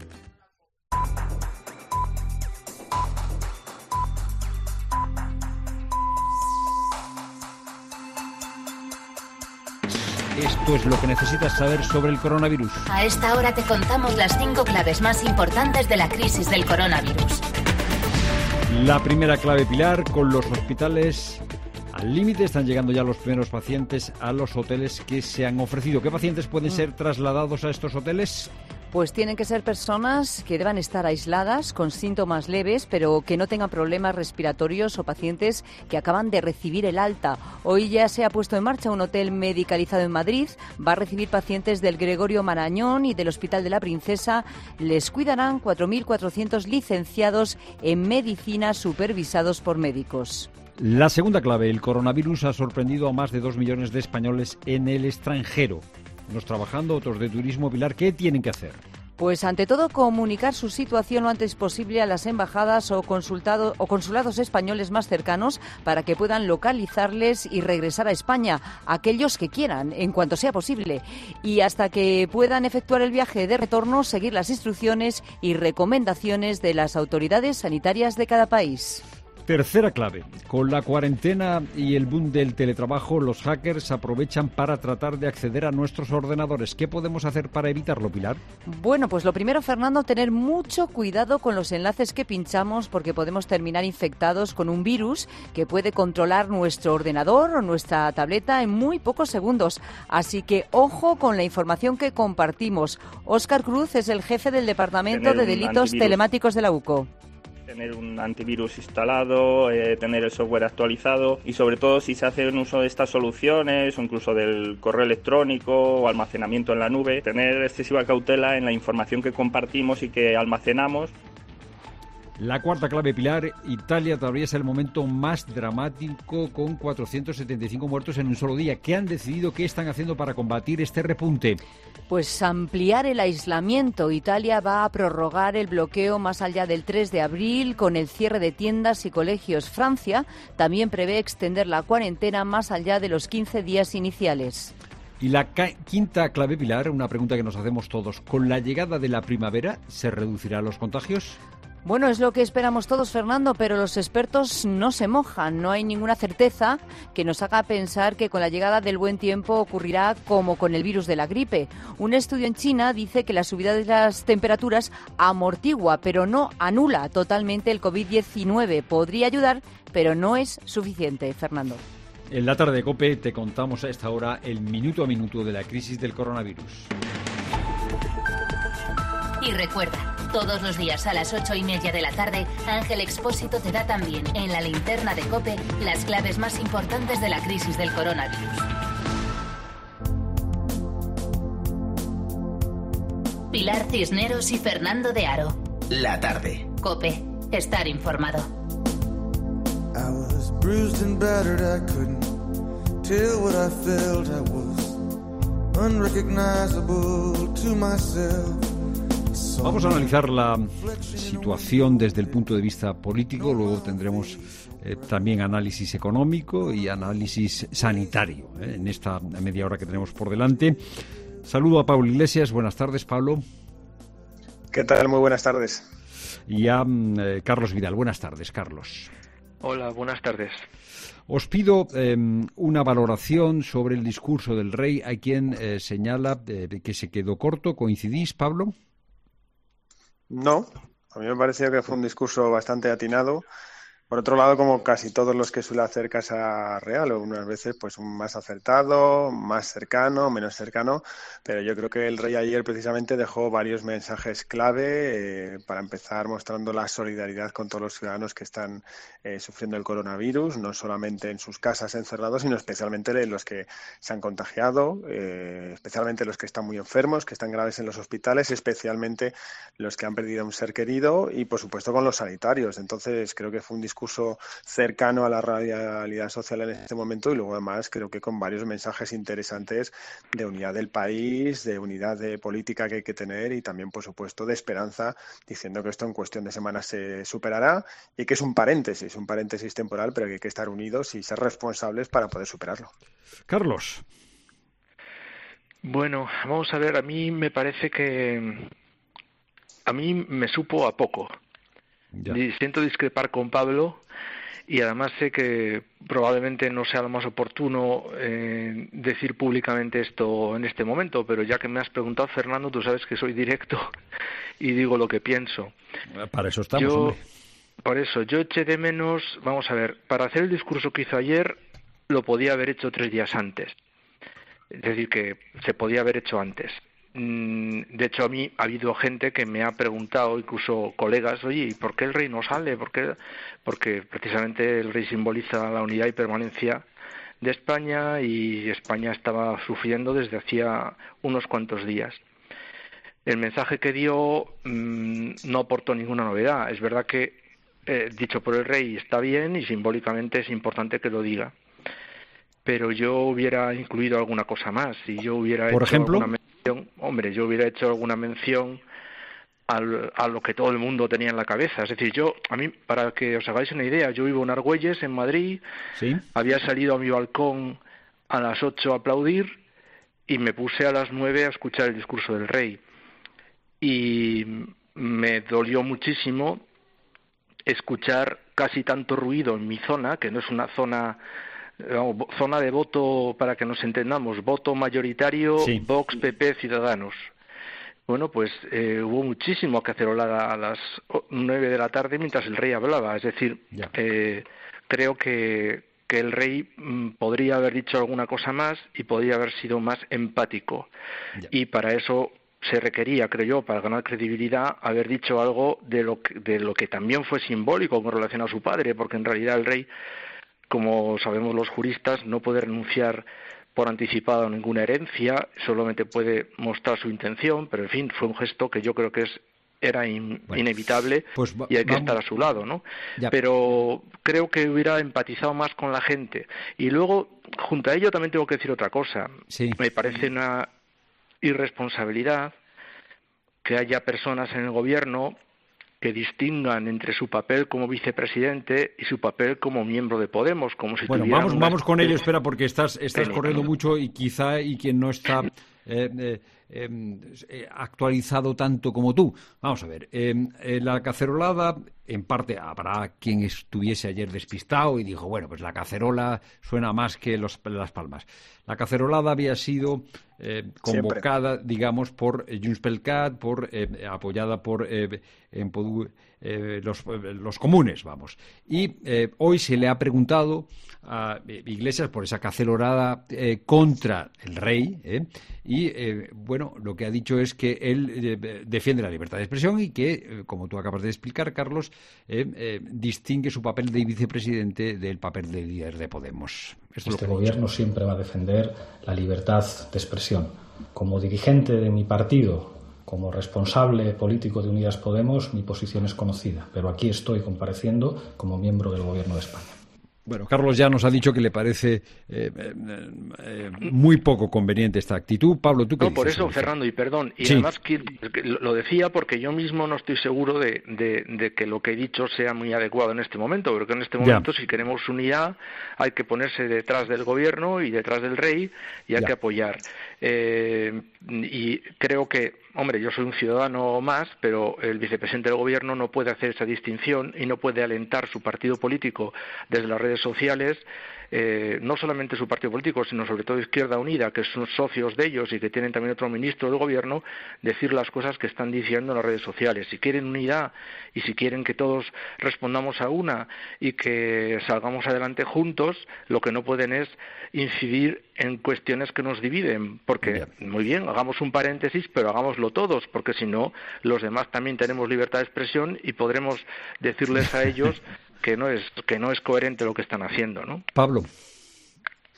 Esto es lo que necesitas saber sobre el coronavirus. A esta hora te contamos las cinco claves más importantes de la crisis del coronavirus. La primera clave, Pilar, con los hospitales al límite. Están llegando ya los primeros pacientes a los hoteles que se han ofrecido. ¿Qué pacientes pueden ser trasladados a estos hoteles? Pues tienen que ser personas que deban estar aisladas con síntomas leves, pero que no tengan problemas respiratorios, o pacientes que acaban de recibir el alta. Hoy ya se ha puesto en marcha un hotel medicalizado en Madrid. Va a recibir pacientes del Gregorio Marañón y del Hospital de la Princesa. Les cuidarán cuatro mil cuatrocientos licenciados en medicina supervisados por médicos. La segunda clave, el coronavirus ha sorprendido a más de dos millones de españoles en el extranjero. Unos trabajando, otros de turismo. Pilar, ¿qué tienen que hacer? Pues ante todo comunicar su situación lo antes posible a las embajadas o, consultado, o consulados españoles más cercanos para que puedan localizarles y regresar a España, aquellos que quieran, en cuanto sea posible. Y hasta que puedan efectuar el viaje de retorno, seguir las instrucciones y recomendaciones de las autoridades sanitarias de cada país. Tercera clave. Con la cuarentena y el boom del teletrabajo, los hackers aprovechan para tratar de acceder a nuestros ordenadores. ¿Qué podemos hacer para evitarlo, Pilar? Bueno, pues lo primero, Fernando, tener mucho cuidado con los enlaces que pinchamos, porque podemos terminar infectados con un virus que puede controlar nuestro ordenador o nuestra tableta en muy pocos segundos. Así que ojo con la información que compartimos. Óscar Cruz es el jefe del Departamento de Delitos antivirus. Telemáticos de la U C O. Tener un antivirus instalado, eh, tener el software actualizado y sobre todo si se hace un uso de estas soluciones o incluso del correo electrónico o almacenamiento en la nube, tener excesiva cautela en la información que compartimos y que almacenamos. La cuarta clave, Pilar, Italia atraviesa el momento más dramático con cuatrocientos setenta y cinco muertos en un solo día. ¿Qué han decidido, qué están haciendo para combatir este repunte? Pues ampliar el aislamiento. Italia va a prorrogar el bloqueo más allá del tres de abril con el cierre de tiendas y colegios. Francia también prevé extender la cuarentena más allá de los quince días iniciales. Y la quinta clave, Pilar, una pregunta que nos hacemos todos. ¿Con la llegada de la primavera se reducirán los contagios? Bueno, es lo que esperamos todos, Fernando, pero los expertos no se mojan. No hay ninguna certeza que nos haga pensar que con la llegada del buen tiempo ocurrirá como con el virus de la gripe. Un estudio en China dice que la subida de las temperaturas amortigua, pero no anula totalmente el covid diecinueve. Podría ayudar, pero no es suficiente, Fernando. En la tarde de COPE te contamos a esta hora el minuto a minuto de la crisis del coronavirus. Y recuerda, todos los días a las ocho y media de la tarde, Ángel Expósito te da también en la linterna de COPE las claves más importantes de la crisis del coronavirus. Pilar Cisneros y Fernando de Aro. La tarde. COPE. Estar informado. I was bruised and battered, I couldn't tell what I felt, I was unrecognizable to myself. Vamos a analizar la situación desde el punto de vista político, luego tendremos eh, también análisis económico y análisis sanitario eh, en esta media hora que tenemos por delante. Saludo a Pablo Iglesias, buenas tardes, Pablo. ¿Qué tal? Muy buenas tardes. Y a eh, Carlos Vidal, buenas tardes, Carlos. Hola, buenas tardes. Os pido eh, una valoración sobre el discurso del rey, a quien eh, señala eh, que se quedó corto. ¿Coincidís, Pablo? No, a mí me pareció que fue un discurso bastante atinado. Por otro lado, como casi todos los que suele hacer Casa Real, o unas veces pues un más acertado, más cercano, menos cercano, pero yo creo que el rey ayer precisamente dejó varios mensajes clave, eh, para empezar mostrando la solidaridad con todos los ciudadanos que están eh, sufriendo el coronavirus, no solamente en sus casas encerrados, sino especialmente los que se han contagiado, eh, especialmente los que están muy enfermos, que están graves en los hospitales, especialmente los que han perdido a un ser querido y, por supuesto, con los sanitarios. Entonces, creo que fue un discurso discurso cercano a la realidad social en este momento, y luego además creo que con varios mensajes interesantes de unidad del país, de unidad de política que hay que tener y también, por supuesto, de esperanza, diciendo que esto en cuestión de semanas se superará y que es un paréntesis, un paréntesis temporal, pero que hay que estar unidos y ser responsables para poder superarlo. Carlos. Bueno, vamos a ver, a mí me parece que a mí me supo a poco. Ya. Siento discrepar con Pablo y además sé que probablemente no sea lo más oportuno eh, decir públicamente esto en este momento, pero ya que me has preguntado, Fernando, tú sabes que soy directo y digo lo que pienso. Para eso estamos, yo, hombre. Por eso, yo eché de menos, vamos a ver, para hacer el discurso que hizo ayer lo podía haber hecho tres días antes. Es decir, que se podía haber hecho antes. De hecho, a mí ha habido gente que me ha preguntado, incluso colegas, oye, ¿y por qué el rey no sale? ¿Por qué? Porque precisamente el rey simboliza la unidad y permanencia de España y España estaba sufriendo desde hacía unos cuantos días. El mensaje que dio mmm, no aportó ninguna novedad. Es verdad que, eh, dicho por el rey, está bien y simbólicamente es importante que lo diga. Pero yo hubiera incluido alguna cosa más. Si yo hubiera ¿Por hecho ejemplo? alguna mención, hombre, yo hubiera hecho alguna mención al, a lo que todo el mundo tenía en la cabeza. Es decir, yo, a mí, para que os hagáis una idea, yo vivo en Argüelles, en Madrid. ¿Sí? Había salido a mi balcón a las ocho a aplaudir y me puse a las nueve a escuchar el discurso del rey. Y me dolió muchísimo escuchar casi tanto ruido en mi zona, que no es una zona... zona de voto, para que nos entendamos, voto mayoritario, sí. Vox, P P, Ciudadanos. Bueno, pues eh, hubo muchísimo cacerolada a las nueve de la tarde mientras el rey hablaba. Es decir, eh, creo que, que el rey mm, podría haber dicho alguna cosa más y podría haber sido más empático. Ya. Y para eso se requería, creo yo, para ganar credibilidad, haber dicho algo de lo que, de lo que también fue simbólico con relación a su padre, porque en realidad el rey, como sabemos los juristas, no puede renunciar por anticipado a ninguna herencia, solamente puede mostrar su intención, pero en fin, fue un gesto que yo creo que es era in, bueno, inevitable pues va, y hay que vamos. estar a su lado, ¿no? Ya. Pero creo que hubiera empatizado más con la gente. Y luego, junto a ello, también tengo que decir otra cosa. Sí. Me parece una irresponsabilidad que haya personas en el gobierno que distingan entre su papel como vicepresidente y su papel como miembro de Podemos, como si bueno, tuvieran vamos, una... vamos con ello, espera, porque estás, estás Técnica, corriendo ¿no? mucho y quizá y quien no está eh, eh, eh, actualizado tanto como tú. Vamos a ver, eh, eh, la cacerolada, en parte habrá quien estuviese ayer despistado y dijo, bueno, pues la cacerola suena más que los, las palmas. La cacerolada había sido eh, convocada, Siempre. digamos, por eh, Junts pel Cat, por, eh, apoyada por eh, en Podú, eh, los, los comunes, vamos. Y eh, hoy se le ha preguntado a Iglesias por esa cacerolada eh, contra el rey, eh, y eh, bueno, lo que ha dicho es que él eh, defiende la libertad de expresión y que, eh, como tú acabas de explicar, Carlos, eh, eh, distingue su papel de vicepresidente del papel de líder de Podemos. Esto este gobierno siempre va a defender la libertad de expresión. Como dirigente de mi partido, como responsable político de Unidas Podemos, mi posición es conocida, pero aquí estoy compareciendo como miembro del Gobierno de España. Bueno, Carlos ya nos ha dicho que le parece eh, eh, muy poco conveniente esta actitud. Pablo, ¿tú qué No, dices? por eso, Fernando, y perdón, y sí. además que, lo decía porque yo mismo no estoy seguro de, de, de que lo que he dicho sea muy adecuado en este momento, porque en este momento, ya. si queremos unidad, hay que ponerse detrás del gobierno y detrás del rey y hay ya. que apoyar. Eh, y creo que, hombre, yo soy un ciudadano más, pero el vicepresidente del gobierno no puede hacer esa distinción y no puede alentar su partido político desde las redes sociales, eh, no solamente su partido político, sino sobre todo Izquierda Unida, que son socios de ellos y que tienen también otro ministro del gobierno, decir las cosas que están diciendo en las redes sociales. Si quieren unidad y si quieren que todos respondamos a una y que salgamos adelante juntos, lo que no pueden es incidir en cuestiones que nos dividen, porque, muy bien, hagamos un paréntesis, pero hagámoslo todos, porque si no, los demás también tenemos libertad de expresión y podremos decirles a ellos que no es que no es coherente lo que están haciendo, ¿no? Pablo.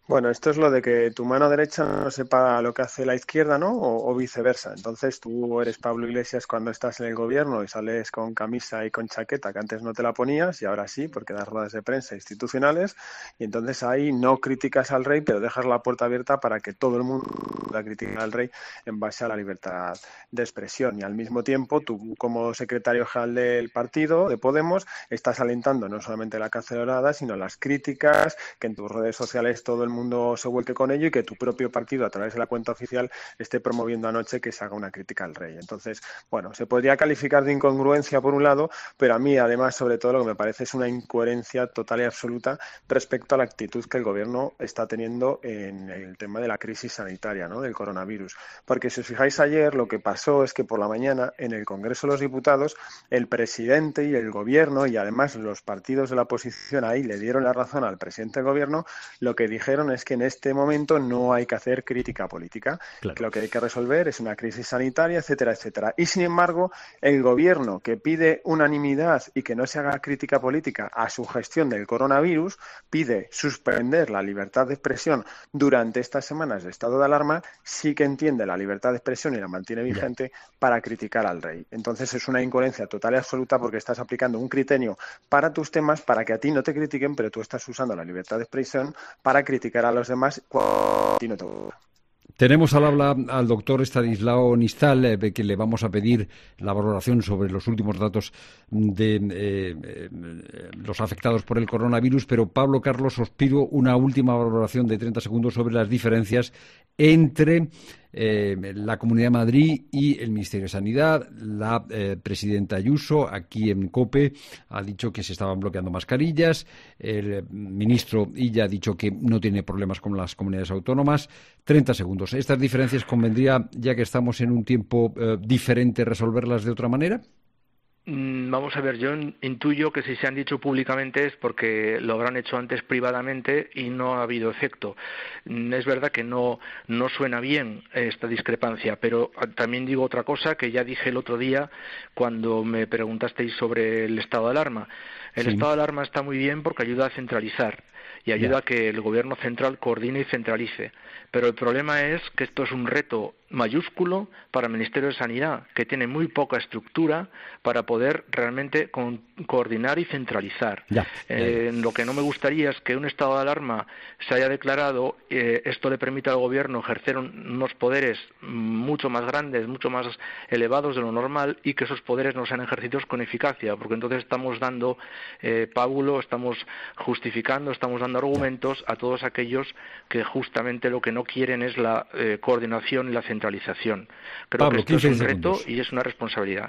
Bueno, esto es lo de que tu mano derecha no sepa lo que hace la izquierda, ¿no? O, o viceversa. Entonces tú eres Pablo Iglesias cuando estás en el gobierno y sales con camisa y con chaqueta, que antes no te la ponías y ahora sí, porque das ruedas de prensa institucionales, y entonces ahí no criticas al rey, pero dejas la puerta abierta para que todo el mundo pueda criticar al rey en base a la libertad de expresión. Y al mismo tiempo, tú como secretario general del partido, de Podemos, estás alentando no solamente la cancelarada, sino las críticas, que en tus redes sociales todo el mundo se vuelque con ello y que tu propio partido a través de la cuenta oficial esté promoviendo anoche que se haga una crítica al rey. Entonces, bueno, se podría calificar de incongruencia por un lado, pero a mí además sobre todo lo que me parece es una incoherencia total y absoluta respecto a la actitud que el gobierno está teniendo en el tema de la crisis sanitaria, ¿no?, del coronavirus. Porque si os fijáis ayer lo que pasó es que por la mañana en el Congreso de los Diputados el presidente y el gobierno y además los partidos de la oposición ahí le dieron la razón al presidente del gobierno, lo que dijeron es que en este momento no hay que hacer crítica política, claro, que lo que hay que resolver es una crisis sanitaria, etcétera, etcétera. Y sin embargo, el gobierno que pide unanimidad y que no se haga crítica política a su gestión del coronavirus, pide suspender la libertad de expresión durante estas semanas de estado de alarma, sí que entiende la libertad de expresión y la mantiene vigente para criticar al rey. Entonces es una incoherencia total y absoluta porque estás aplicando un criterio para tus temas para que a ti no te critiquen, pero tú estás usando la libertad de expresión para criticar a los demás cuando a ti no te gusta. Tenemos al habla al doctor Estanislao Nistal, eh, que le vamos a pedir la valoración sobre los últimos datos de eh, eh, los afectados por el coronavirus, pero Pablo, Carlos, os pido una última valoración de treinta segundos sobre las diferencias entre eh, la Comunidad de Madrid y el Ministerio de Sanidad. La eh, presidenta Ayuso, aquí en COPE, ha dicho que se estaban bloqueando mascarillas. El ministro Illa ha dicho que no tiene problemas con las comunidades autónomas. treinta segundos. ¿Estas diferencias convendría, ya que estamos en un tiempo eh, diferente, resolverlas de otra manera? Vamos a ver, yo intuyo que si se han dicho públicamente es porque lo habrán hecho antes privadamente y no ha habido efecto. Es verdad que no, no suena bien esta discrepancia, pero también digo otra cosa que ya dije el otro día cuando me preguntasteis sobre el estado de alarma. El sí. estado de alarma está muy bien porque ayuda a centralizar y ayuda yeah. a que el gobierno central coordine y centralice. Pero el problema es que esto es un reto mayúsculo para el Ministerio de Sanidad, que tiene muy poca estructura para poder realmente con, coordinar y centralizar. Ya, ya, ya. Eh, lo que no me gustaría es que un estado de alarma se haya declarado, eh, esto le permite al gobierno ejercer un, unos poderes mucho más grandes, mucho más elevados de lo normal, y que esos poderes no sean ejercidos con eficacia, porque entonces estamos dando eh, pábulo, estamos justificando, estamos dando argumentos a todos aquellos que justamente lo que no quieren es la eh, coordinación y la centralización. Creo Pablo, que esto es un reto y es una responsabilidad.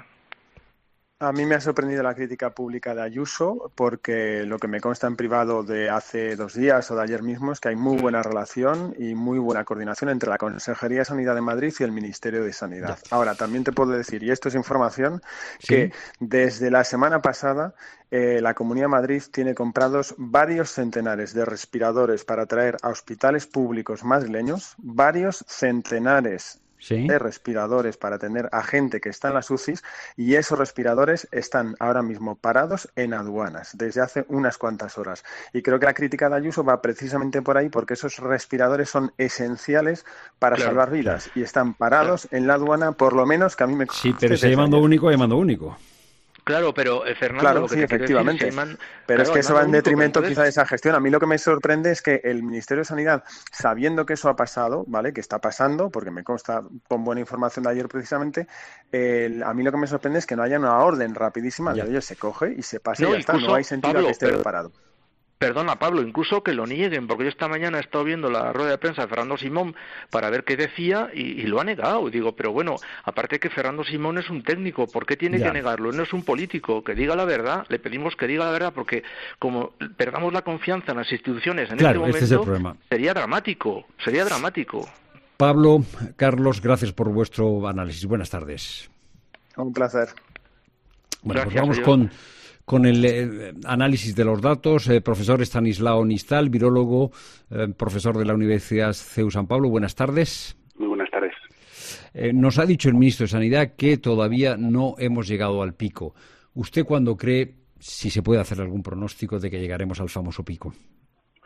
A mí me ha sorprendido la crítica pública de Ayuso, porque lo que me consta en privado de hace dos días o de ayer mismo es que hay muy buena relación y muy buena coordinación entre la Consejería de Sanidad de Madrid y el Ministerio de Sanidad. Ya. Ahora, también te puedo decir, y esto es información, ¿sí? que desde la semana pasada eh, la Comunidad de Madrid tiene comprados varios centenares de respiradores para traer a hospitales públicos madrileños, varios centenares ¿Sí? de respiradores para tener a gente que está en las U C Is, y esos respiradores están ahora mismo parados en aduanas desde hace unas cuantas horas. Y creo que la crítica de Ayuso va precisamente por ahí, porque esos respiradores son esenciales para claro, salvar vidas claro. y están parados claro. en la aduana, por lo menos que a mí me... Sí, pero ese mando único es mando único. Claro, pero eh, Fernando, claro, lo que sí, te efectivamente. Decir, man... Pero claro, es que eso va en detrimento entonces... quizá de esa gestión. A mí lo que me sorprende es que el Ministerio de Sanidad, sabiendo que eso ha pasado, ¿vale? Que está pasando, porque me consta con buena información de ayer precisamente, eh, a mí lo que me sorprende es que no haya una orden rapidísima de ellos, se coge y se pasa no, y ya está. No hay sentido Pablo, que esté pero... parado. Perdona, Pablo, incluso que lo nieguen, porque yo esta mañana he estado viendo la rueda de prensa de Fernando Simón para ver qué decía y, y lo ha negado. Digo, pero bueno, aparte que Fernando Simón es un técnico, ¿por qué tiene ya. que negarlo? Él no es un político, que diga la verdad. Le pedimos que diga la verdad porque como perdamos la confianza en las instituciones en claro, este este momento, es el sería dramático, sería dramático. Pablo, Carlos, gracias por vuestro análisis. Buenas tardes. Un placer. Bueno, gracias, pues vamos señor. con... Con el eh, análisis de los datos, eh, profesor Estanislao Nistal, virólogo, eh, profesor de la Universidad C E U San Pablo. Buenas tardes. Muy buenas tardes. Eh, nos ha dicho el ministro de Sanidad que todavía no hemos llegado al pico. ¿Usted cuándo cree, si se puede hacer algún pronóstico, de que llegaremos al famoso pico?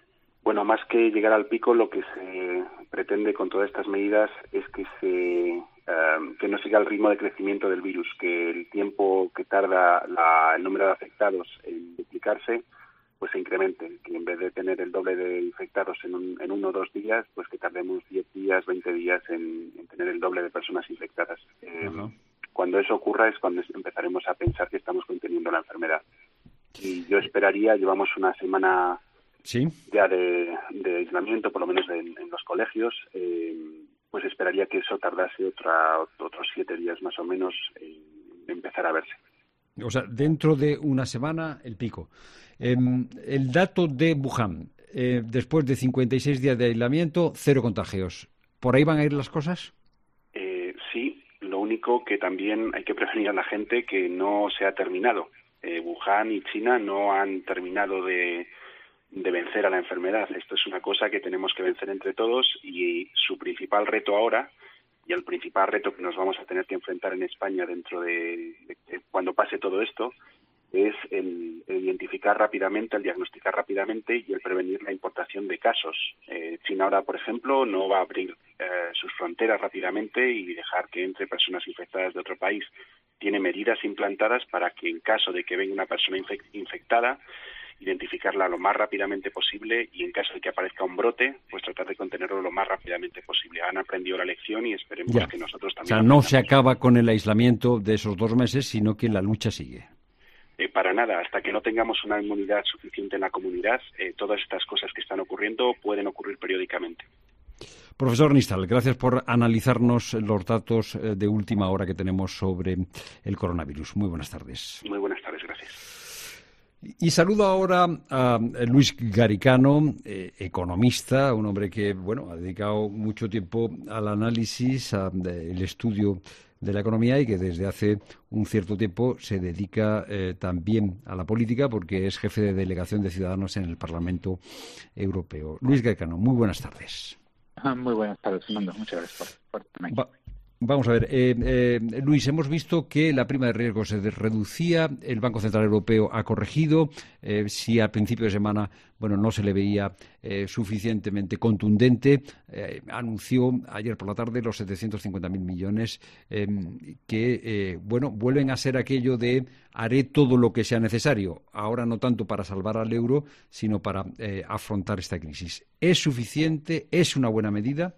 Bueno, más que llegar al pico, lo que se pretende con todas estas medidas es que se eh, que no siga el ritmo de crecimiento del virus, que el tiempo que tarda la, el número de afectados en duplicarse pues se incremente, que en vez de tener el doble de infectados en, un, en uno o dos días, pues que tardemos diez días, veinte días en, en tener el doble de personas infectadas. Eh, uh-huh. Cuando eso ocurra es cuando empezaremos a pensar que estamos conteniendo la enfermedad. Y yo esperaría, llevamos una semana ¿Sí? ya de, de aislamiento, por lo menos en, en los colegios, eh, pues esperaría que eso tardase otra, otros siete días más o menos en empezar a verse. O sea, dentro de una semana el pico. Eh, el dato de Wuhan, eh, después de cincuenta y seis días de aislamiento, cero contagios. ¿Por ahí van a ir las cosas? Eh, sí, lo único que también hay que prevenir a la gente que no se ha terminado. Eh, Wuhan y China no han terminado de, de vencer a la enfermedad. Esto es una cosa que tenemos que vencer entre todos y su principal reto ahora, y el principal reto que nos vamos a tener que enfrentar en España dentro de, de, de cuando pase todo esto, es el, el identificar rápidamente, el diagnosticar rápidamente y el prevenir la importación de casos. Eh, China ahora, por ejemplo, no va a abrir eh, sus fronteras rápidamente y dejar que entre personas infectadas de otro país. Tiene medidas implantadas para que en caso de que venga una persona infect- infectada, identificarla lo más rápidamente posible y en caso de que aparezca un brote, pues tratar de contenerlo lo más rápidamente posible. Han aprendido la lección y esperemos ya. que nosotros también. O sea, no se acaba con el aislamiento de esos dos meses, sino que la lucha sigue. Eh, para nada, hasta que no tengamos una inmunidad suficiente en la comunidad, eh, todas estas cosas que están ocurriendo pueden ocurrir periódicamente. Profesor Nistal, gracias por analizarnos los datos de última hora que tenemos sobre el coronavirus. Muy buenas tardes. Muy buenas tardes, gracias. Y saludo ahora a Luis Garicano, eh, economista, un hombre que bueno ha dedicado mucho tiempo al análisis, al estudio de la economía y que desde hace un cierto tiempo se dedica eh, también a la política porque es jefe de delegación de Ciudadanos en el Parlamento Europeo. Luis Garicano, muy buenas tardes. Muy buenas tardes, Fernando. Muchas gracias por, por tenerme aquí. Va. Vamos a ver, eh, eh, Luis, hemos visto que la prima de riesgo se reducía, el Banco Central Europeo ha corregido, eh, si al principio de semana bueno, no se le veía eh, suficientemente contundente, eh, anunció ayer por la tarde los setecientos cincuenta mil millones eh, que, eh, bueno, vuelven a ser aquello de haré todo lo que sea necesario, ahora no tanto para salvar al euro, sino para eh, afrontar esta crisis. ¿Es suficiente? ¿Es una buena medida?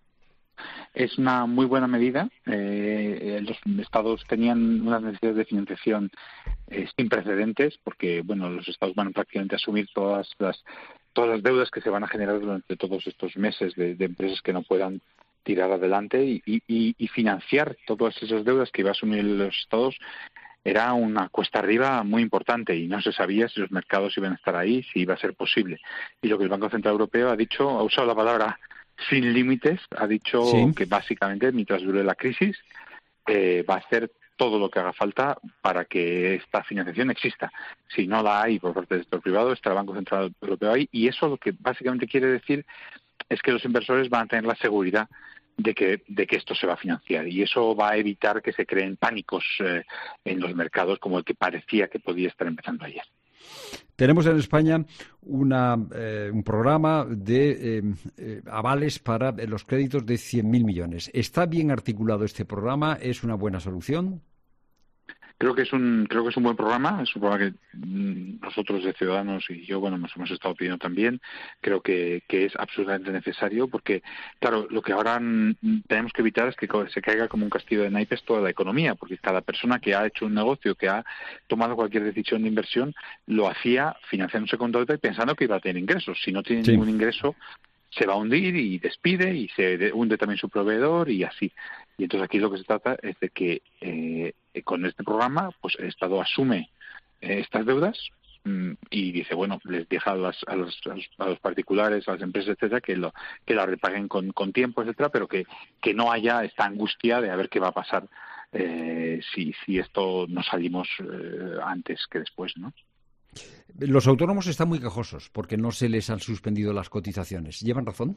Es una muy buena medida. Eh, los estados tenían unas necesidades de financiación eh, sin precedentes, porque bueno, los estados van a prácticamente asumir todas las todas las deudas que se van a generar durante todos estos meses de, de empresas que no puedan tirar adelante y, y, y financiar todas esas deudas que iba a asumir los estados. Era una cuesta arriba muy importante y no se sabía si los mercados iban a estar ahí, si iba a ser posible. Y lo que el Banco Central Europeo ha dicho, ha usado la palabra sin límites, ha dicho sí. que básicamente mientras dure la crisis eh, va a hacer todo lo que haga falta para que esta financiación exista. Si no la hay por parte del sector privado, está el Banco Central Europeo ahí, y eso lo que básicamente quiere decir es que los inversores van a tener la seguridad de que de que esto se va a financiar, y eso va a evitar que se creen pánicos eh, en los mercados como el que parecía que podía estar empezando ayer. Tenemos en España una, eh, un programa de eh, eh, avales para los créditos de cien mil millones. ¿Está bien articulado este programa? ¿Es una buena solución? Creo que es un creo que es un buen programa, es un programa que nosotros de Ciudadanos y yo, bueno, nos hemos estado pidiendo también. Creo que, que es absolutamente necesario porque, claro, lo que ahora tenemos que evitar es que se caiga como un castillo de naipes toda la economía, porque cada persona que ha hecho un negocio, que ha tomado cualquier decisión de inversión, lo hacía financiándose con deuda y pensando que iba a tener ingresos. Si no tiene sí. ningún ingreso, se va a hundir y despide y se hunde también su proveedor y así. Y entonces aquí lo que se trata es de que eh, con este programa pues el Estado asume eh, estas deudas mmm, y dice, bueno, les deja a, las, a, los, a, los, a los particulares, a las empresas, etcétera, que lo que la repaguen con, con tiempo, etcétera, pero que, que no haya esta angustia de a ver qué va a pasar eh, si, si esto no salimos eh, antes que después, ¿no? Los autónomos están muy quejosos porque no se les han suspendido las cotizaciones. ¿Llevan razón?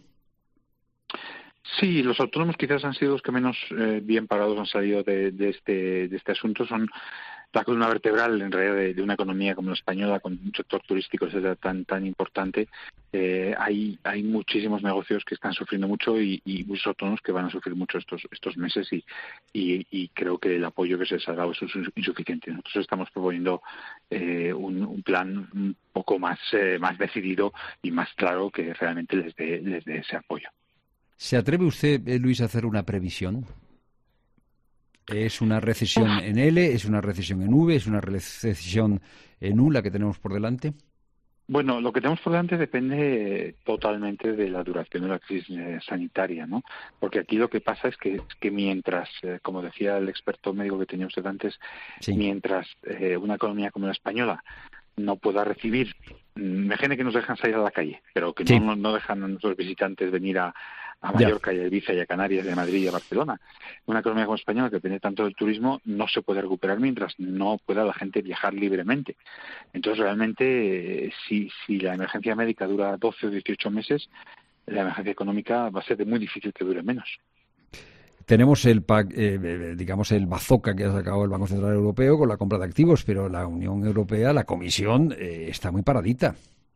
Sí, los autónomos quizás han sido los que menos eh, bien parados han salido de, de este de este asunto. Son la columna vertebral en realidad de, de una economía como la española, con un sector turístico etcétera, tan tan importante, eh, hay hay muchísimos negocios que están sufriendo mucho y, y muchos autónomos que van a sufrir mucho estos estos meses y, y, y creo que el apoyo que se les ha dado es insuficiente. Nosotros estamos proponiendo eh, un, un plan un poco más eh, más decidido y más claro que realmente les dé les dé ese apoyo. ¿Se atreve usted, eh, Luis, a hacer una previsión? ¿Es una recesión en L, es una recesión en V, es una recesión en U la que tenemos por delante? Bueno, lo que tenemos por delante depende totalmente de la duración de la crisis sanitaria, ¿no? Porque aquí lo que pasa es que, que mientras, eh, como decía el experto médico que tenía usted antes, sí. mientras eh, una economía como la española no pueda recibir, imagine que nos dejan salir a la calle, pero que sí. no, no dejan a nuestros visitantes venir a, a Mallorca ya. y a Ibiza y a Canarias, y a Madrid y a Barcelona. Una economía como española que depende tanto del turismo no se puede recuperar mientras no pueda la gente viajar libremente. Entonces, realmente, eh, si, si la emergencia médica dura doce o dieciocho meses, la emergencia económica va a ser de muy difícil que dure menos. Tenemos el eh, digamos el bazooka que ha sacado el Banco Central Europeo con la compra de activos, pero la Unión Europea, la Comisión, eh, está muy paradita.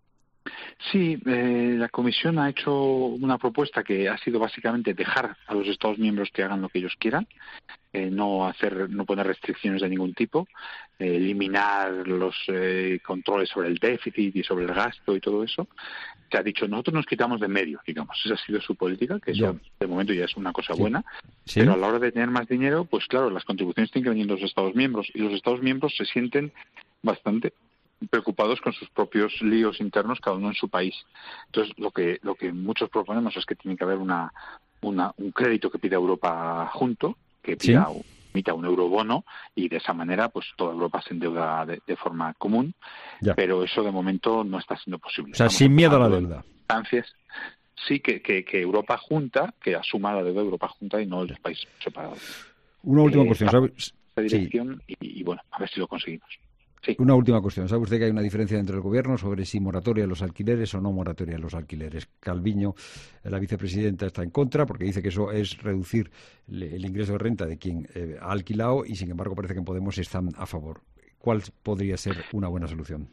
Sí, eh, la Comisión ha hecho una propuesta que ha sido básicamente dejar a los Estados miembros que hagan lo que ellos quieran, eh, no hacer, no poner restricciones de ningún tipo, eh, eliminar los eh, controles sobre el déficit y sobre el gasto y todo eso. Se ha dicho, nosotros nos quitamos de medio, digamos, esa ha sido su política, que eso yeah. de momento ya es una cosa sí. buena, ¿Sí? pero a la hora de tener más dinero, pues claro, las contribuciones tienen que venir de los Estados miembros y los Estados miembros se sienten bastante preocupados con sus propios líos internos, cada uno en su país. Entonces, lo que lo que muchos proponemos es que tiene que haber una, una un crédito que pida Europa junto, que pida ¿Sí? emita un eurobono y de esa manera pues toda Europa se endeuda de, de forma común, ya. pero eso de momento no está siendo posible. O sea, Estamos sin miedo a la deuda. Instancias, sí, que, que, que Europa junta, que asuma la deuda de Europa junta y no los países separados. Una última eh, cuestión, ¿sabes? Esta dirección sí. y, y bueno, a ver si lo conseguimos. Sí. Una última cuestión. ¿Sabe usted que hay una diferencia dentro del Gobierno sobre si moratoria a los alquileres o no moratoria a los alquileres? Calviño, la vicepresidenta, está en contra porque dice que eso es reducir el ingreso de renta de quien eh, ha alquilado y, sin embargo, parece que en Podemos están a favor. ¿Cuál podría ser una buena solución?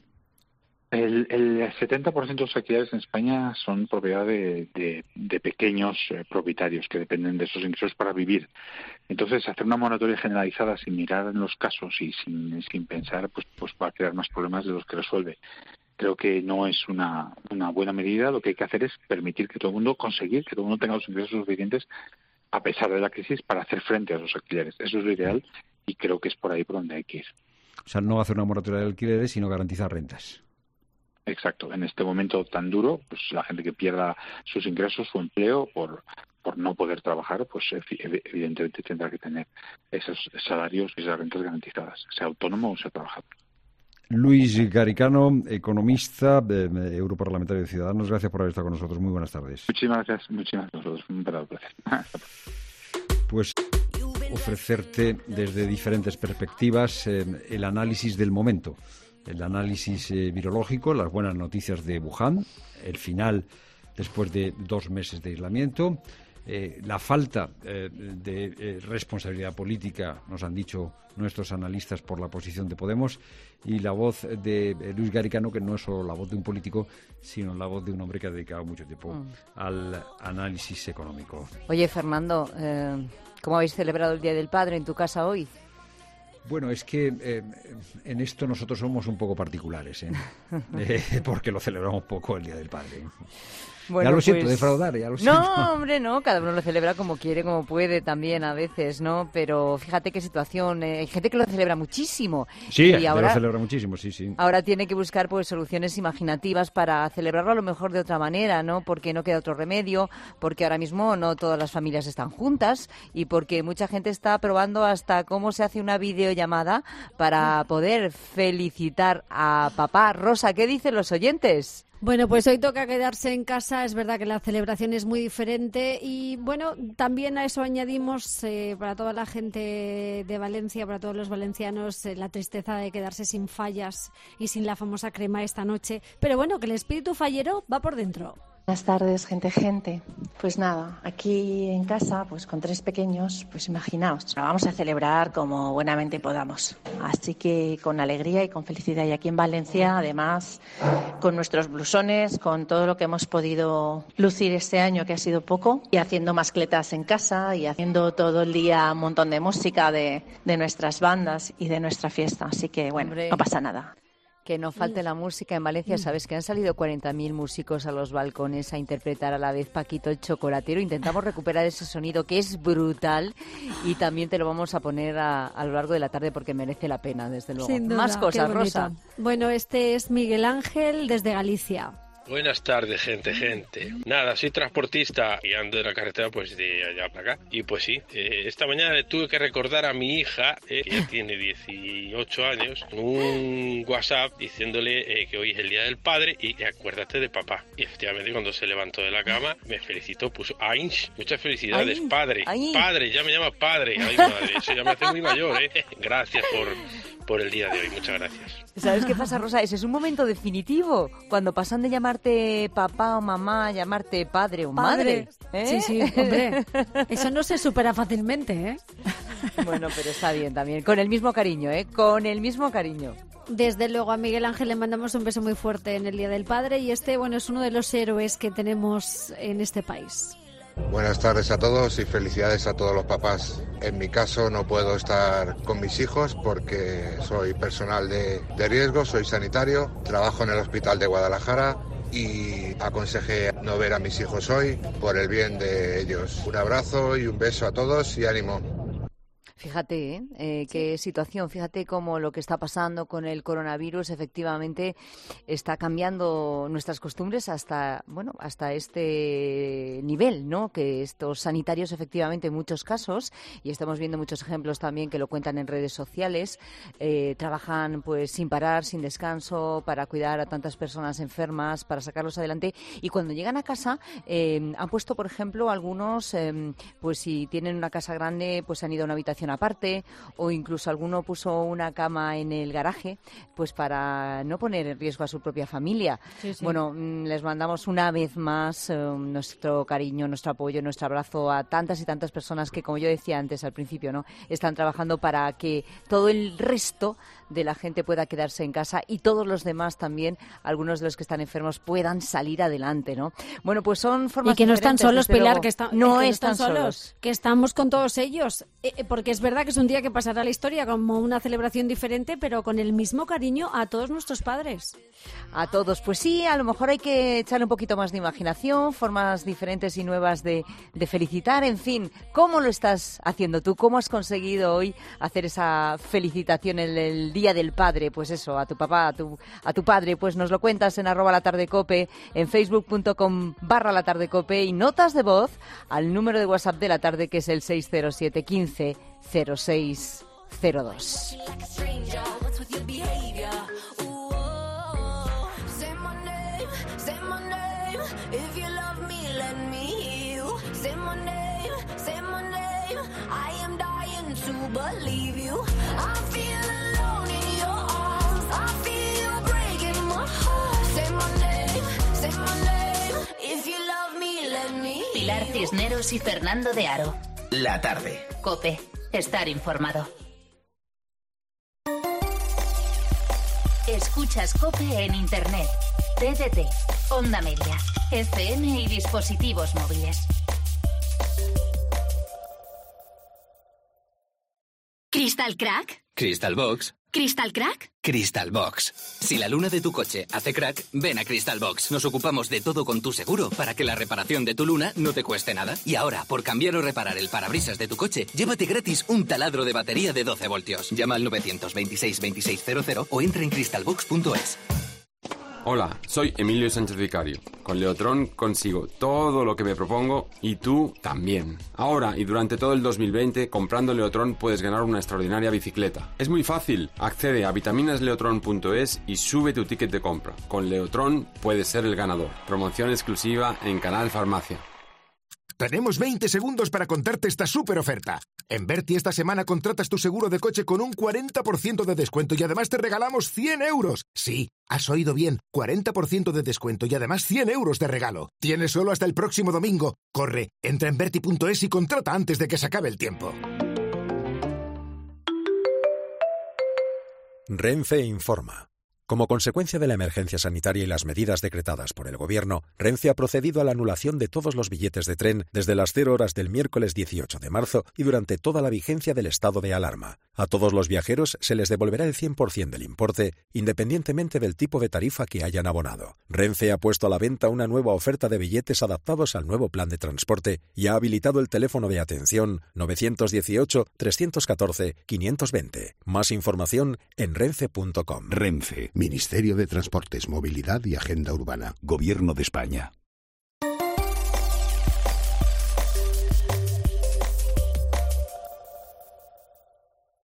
El, el setenta por ciento de los alquileres en España son propiedad de, de, de pequeños eh, propietarios que dependen de esos ingresos para vivir. Entonces, hacer una moratoria generalizada sin mirar en los casos y sin, sin pensar, pues, pues va a crear más problemas de los que resuelve. Creo que no es una, una buena medida. Lo que hay que hacer es permitir que todo el mundo, conseguir que todo el mundo tenga los ingresos suficientes a pesar de la crisis para hacer frente a los alquileres. Eso es lo ideal y creo que es por ahí por donde hay que ir. O sea, no hacer una moratoria de alquileres, sino garantizar rentas. Exacto. En este momento tan duro, pues la gente que pierda sus ingresos, su empleo, por por no poder trabajar, pues evidentemente tendrá que tener esos salarios y esas rentas garantizadas, sea autónomo o sea trabajador. Luis Garicano, economista, eh, europarlamentario de Ciudadanos, gracias por haber estado con nosotros. Muy buenas tardes. Muchísimas gracias, muchísimas gracias a vosotros. Un verdadero placer. Pues ofrecerte desde diferentes perspectivas eh, el análisis del momento. El análisis eh, virológico, las buenas noticias de Wuhan, el final después de dos meses de aislamiento, eh, la falta eh, de eh, responsabilidad política, nos han dicho nuestros analistas, por la posición de Podemos, y la voz de eh, Luis Garicano, que no es solo la voz de un político, sino la voz de un hombre que ha dedicado mucho tiempo mm. al análisis económico. Oye, Fernando, eh, ¿cómo habéis celebrado el Día del Padre en tu casa hoy? Bueno, es que eh, en esto nosotros somos un poco particulares, ¿eh? eh, porque lo celebramos poco el Día del Padre. Bueno, ya lo siento, pues, defraudar, ya lo siento. No, hombre, no, cada uno lo celebra como quiere, como puede también a veces, ¿no? Pero fíjate qué situación, eh, hay gente que lo celebra muchísimo. Sí, y hay ahora, lo celebra muchísimo, sí, sí. Ahora tiene que buscar pues soluciones imaginativas para celebrarlo a lo mejor de otra manera, ¿no? Porque no queda otro remedio, porque ahora mismo no todas las familias están juntas y porque mucha gente está probando hasta cómo se hace una videollamada para poder felicitar a papá. Rosa, ¿qué dicen los oyentes? Bueno, pues hoy toca quedarse en casa. Es verdad que la celebración es muy diferente y, bueno, también a eso añadimos eh, para toda la gente de Valencia, para todos los valencianos, eh, la tristeza de quedarse sin fallas y sin la famosa crema esta noche. Pero bueno, que el espíritu fallero va por dentro. Buenas tardes, gente, gente. Pues nada, aquí en casa, pues con tres pequeños, pues imaginaos, la vamos a celebrar como buenamente podamos. Así que con alegría y con felicidad. Y aquí en Valencia, además, con nuestros blusones, con todo lo que hemos podido lucir este año, que ha sido poco, y haciendo mascletas en casa y haciendo todo el día un montón de música de, de nuestras bandas y de nuestra fiesta. Así que, bueno, Hombre. no pasa nada. Que no falte la música en Valencia. Sabes que han salido cuarenta mil músicos a los balcones a interpretar a la vez Paquito el Chocolatero. Intentamos recuperar ese sonido que es brutal y también te lo vamos a poner a, a lo largo de la tarde porque merece la pena, desde luego. Sin duda. Más cosas, Qué Rosa. Bueno, este es Miguel Ángel desde Galicia. Buenas tardes, gente, gente. Nada, soy transportista y ando en la carretera pues de allá para acá. Y pues sí, eh, esta mañana le tuve que recordar a mi hija, eh, que ya tiene dieciocho años, un WhatsApp diciéndole eh, que hoy es el Día del Padre y que acuérdate de papá. Y efectivamente cuando se levantó de la cama me felicitó, puso Ainch, muchas felicidades, Ay, padre. ay. Padre, ya me llama padre. Ay, madre, eso ya me hace muy mayor, ¿eh? Gracias por, por el día de hoy, muchas gracias. ¿Sabes qué pasa, Rosa? Ese es un momento definitivo, cuando pasan de llamarte papá o mamá a llamarte padre o Padre. madre. ¿eh? Sí, sí, hombre. Eso no se supera fácilmente, ¿eh? Bueno, pero está bien también. Con el mismo cariño, ¿eh? Con el mismo cariño. Desde luego a Miguel Ángel le mandamos un beso muy fuerte en el Día del Padre y este, bueno, es uno de los héroes que tenemos en este país. Buenas tardes a todos y felicidades a todos los papás. En mi caso no puedo estar con mis hijos porque soy personal de, de riesgo, soy sanitario, trabajo en el hospital de Guadalajara y aconsejé no ver a mis hijos hoy por el bien de ellos. Un abrazo y un beso a todos y ánimo. Fíjate, ¿eh? Eh, qué situación, fíjate cómo lo que está pasando con el coronavirus efectivamente está cambiando nuestras costumbres hasta, bueno, hasta este nivel, ¿no? Que estos sanitarios efectivamente en muchos casos, y estamos viendo muchos ejemplos también que lo cuentan en redes sociales, eh, trabajan pues sin parar, sin descanso, para cuidar a tantas personas enfermas, para sacarlos adelante, y cuando llegan a casa eh, han puesto, por ejemplo, algunos, eh, pues si tienen una casa grande, pues han ido a una habitación aparte, o incluso alguno puso una cama en el garaje, pues para no poner en riesgo a su propia familia. Sí, sí. Bueno, les mandamos una vez más eh, nuestro cariño, nuestro apoyo, nuestro abrazo a tantas y tantas personas que, como yo decía antes al principio, ¿no?, están trabajando para que todo el resto de la gente pueda quedarse en casa y todos los demás también, algunos de los que están enfermos, puedan salir adelante, ¿no? Bueno, pues son formas y que no están solos, Pilar, que, está, no, que no están, están solos, solos, que estamos con todos ellos, eh, porque es verdad que es un día que pasará a la historia como una celebración diferente, pero con el mismo cariño a todos nuestros padres. A todos, pues sí, a lo mejor hay que echarle un poquito más de imaginación, formas diferentes y nuevas de, de felicitar, en fin, ¿cómo lo estás haciendo tú? ¿Cómo has conseguido hoy hacer esa felicitación en el Día del Padre? Pues eso, a tu papá, a tu, a tu padre, pues nos lo cuentas en arroba la tarde cope, en facebook punto com barra la tarde cope y notas de voz al número de WhatsApp de la tarde que es el seis cero siete quince cero seis cero dos. Pilar Cisneros y Fernando de Aro. La tarde. COPE. Estar informado. Escuchas COPE en Internet, T D T, Onda Media, F M y dispositivos móviles. ¿Crystal Crack? Crystal Box. ¿Crystal Crack? Crystal Box. Si la luna de tu coche hace crack, ven a Crystal Box. Nos ocupamos de todo con tu seguro para que la reparación de tu luna no te cueste nada. Y ahora, por cambiar o reparar el parabrisas de tu coche, llévate gratis un taladro de batería de doce voltios. Llama al nueve dos seis, dos seis cero cero o entra en crystal box punto es. Hola, soy Emilio Sánchez Vicario. Con Leotron consigo todo lo que me propongo y tú también. Ahora y durante todo el dos mil veinte, comprando Leotron puedes ganar una extraordinaria bicicleta. Es muy fácil. Accede a vitaminas leotron punto es y sube tu ticket de compra. Con Leotron puedes ser el ganador. Promoción exclusiva en Canal Farmacia. Tenemos veinte segundos para contarte esta súper oferta. En Berti esta semana contratas tu seguro de coche con un cuarenta por ciento de descuento y además te regalamos cien euros. Sí, has oído bien, cuarenta por ciento de descuento y además cien euros de regalo. Tienes solo hasta el próximo domingo. Corre, entra en berti punto es y contrata antes de que se acabe el tiempo. Renfe informa. Como consecuencia de la emergencia sanitaria y las medidas decretadas por el Gobierno, Renfe ha procedido a la anulación de todos los billetes de tren desde las cero horas del miércoles dieciocho de marzo y durante toda la vigencia del estado de alarma. A todos los viajeros se les devolverá el cien por ciento del importe, independientemente del tipo de tarifa que hayan abonado. Renfe ha puesto a la venta una nueva oferta de billetes adaptados al nuevo plan de transporte y ha habilitado el teléfono de atención nueve uno ocho, tres uno cuatro, cinco dos cero. Más información en renfe punto com. Renfe, Ministerio de Transportes, Movilidad y Agenda Urbana. Gobierno de España.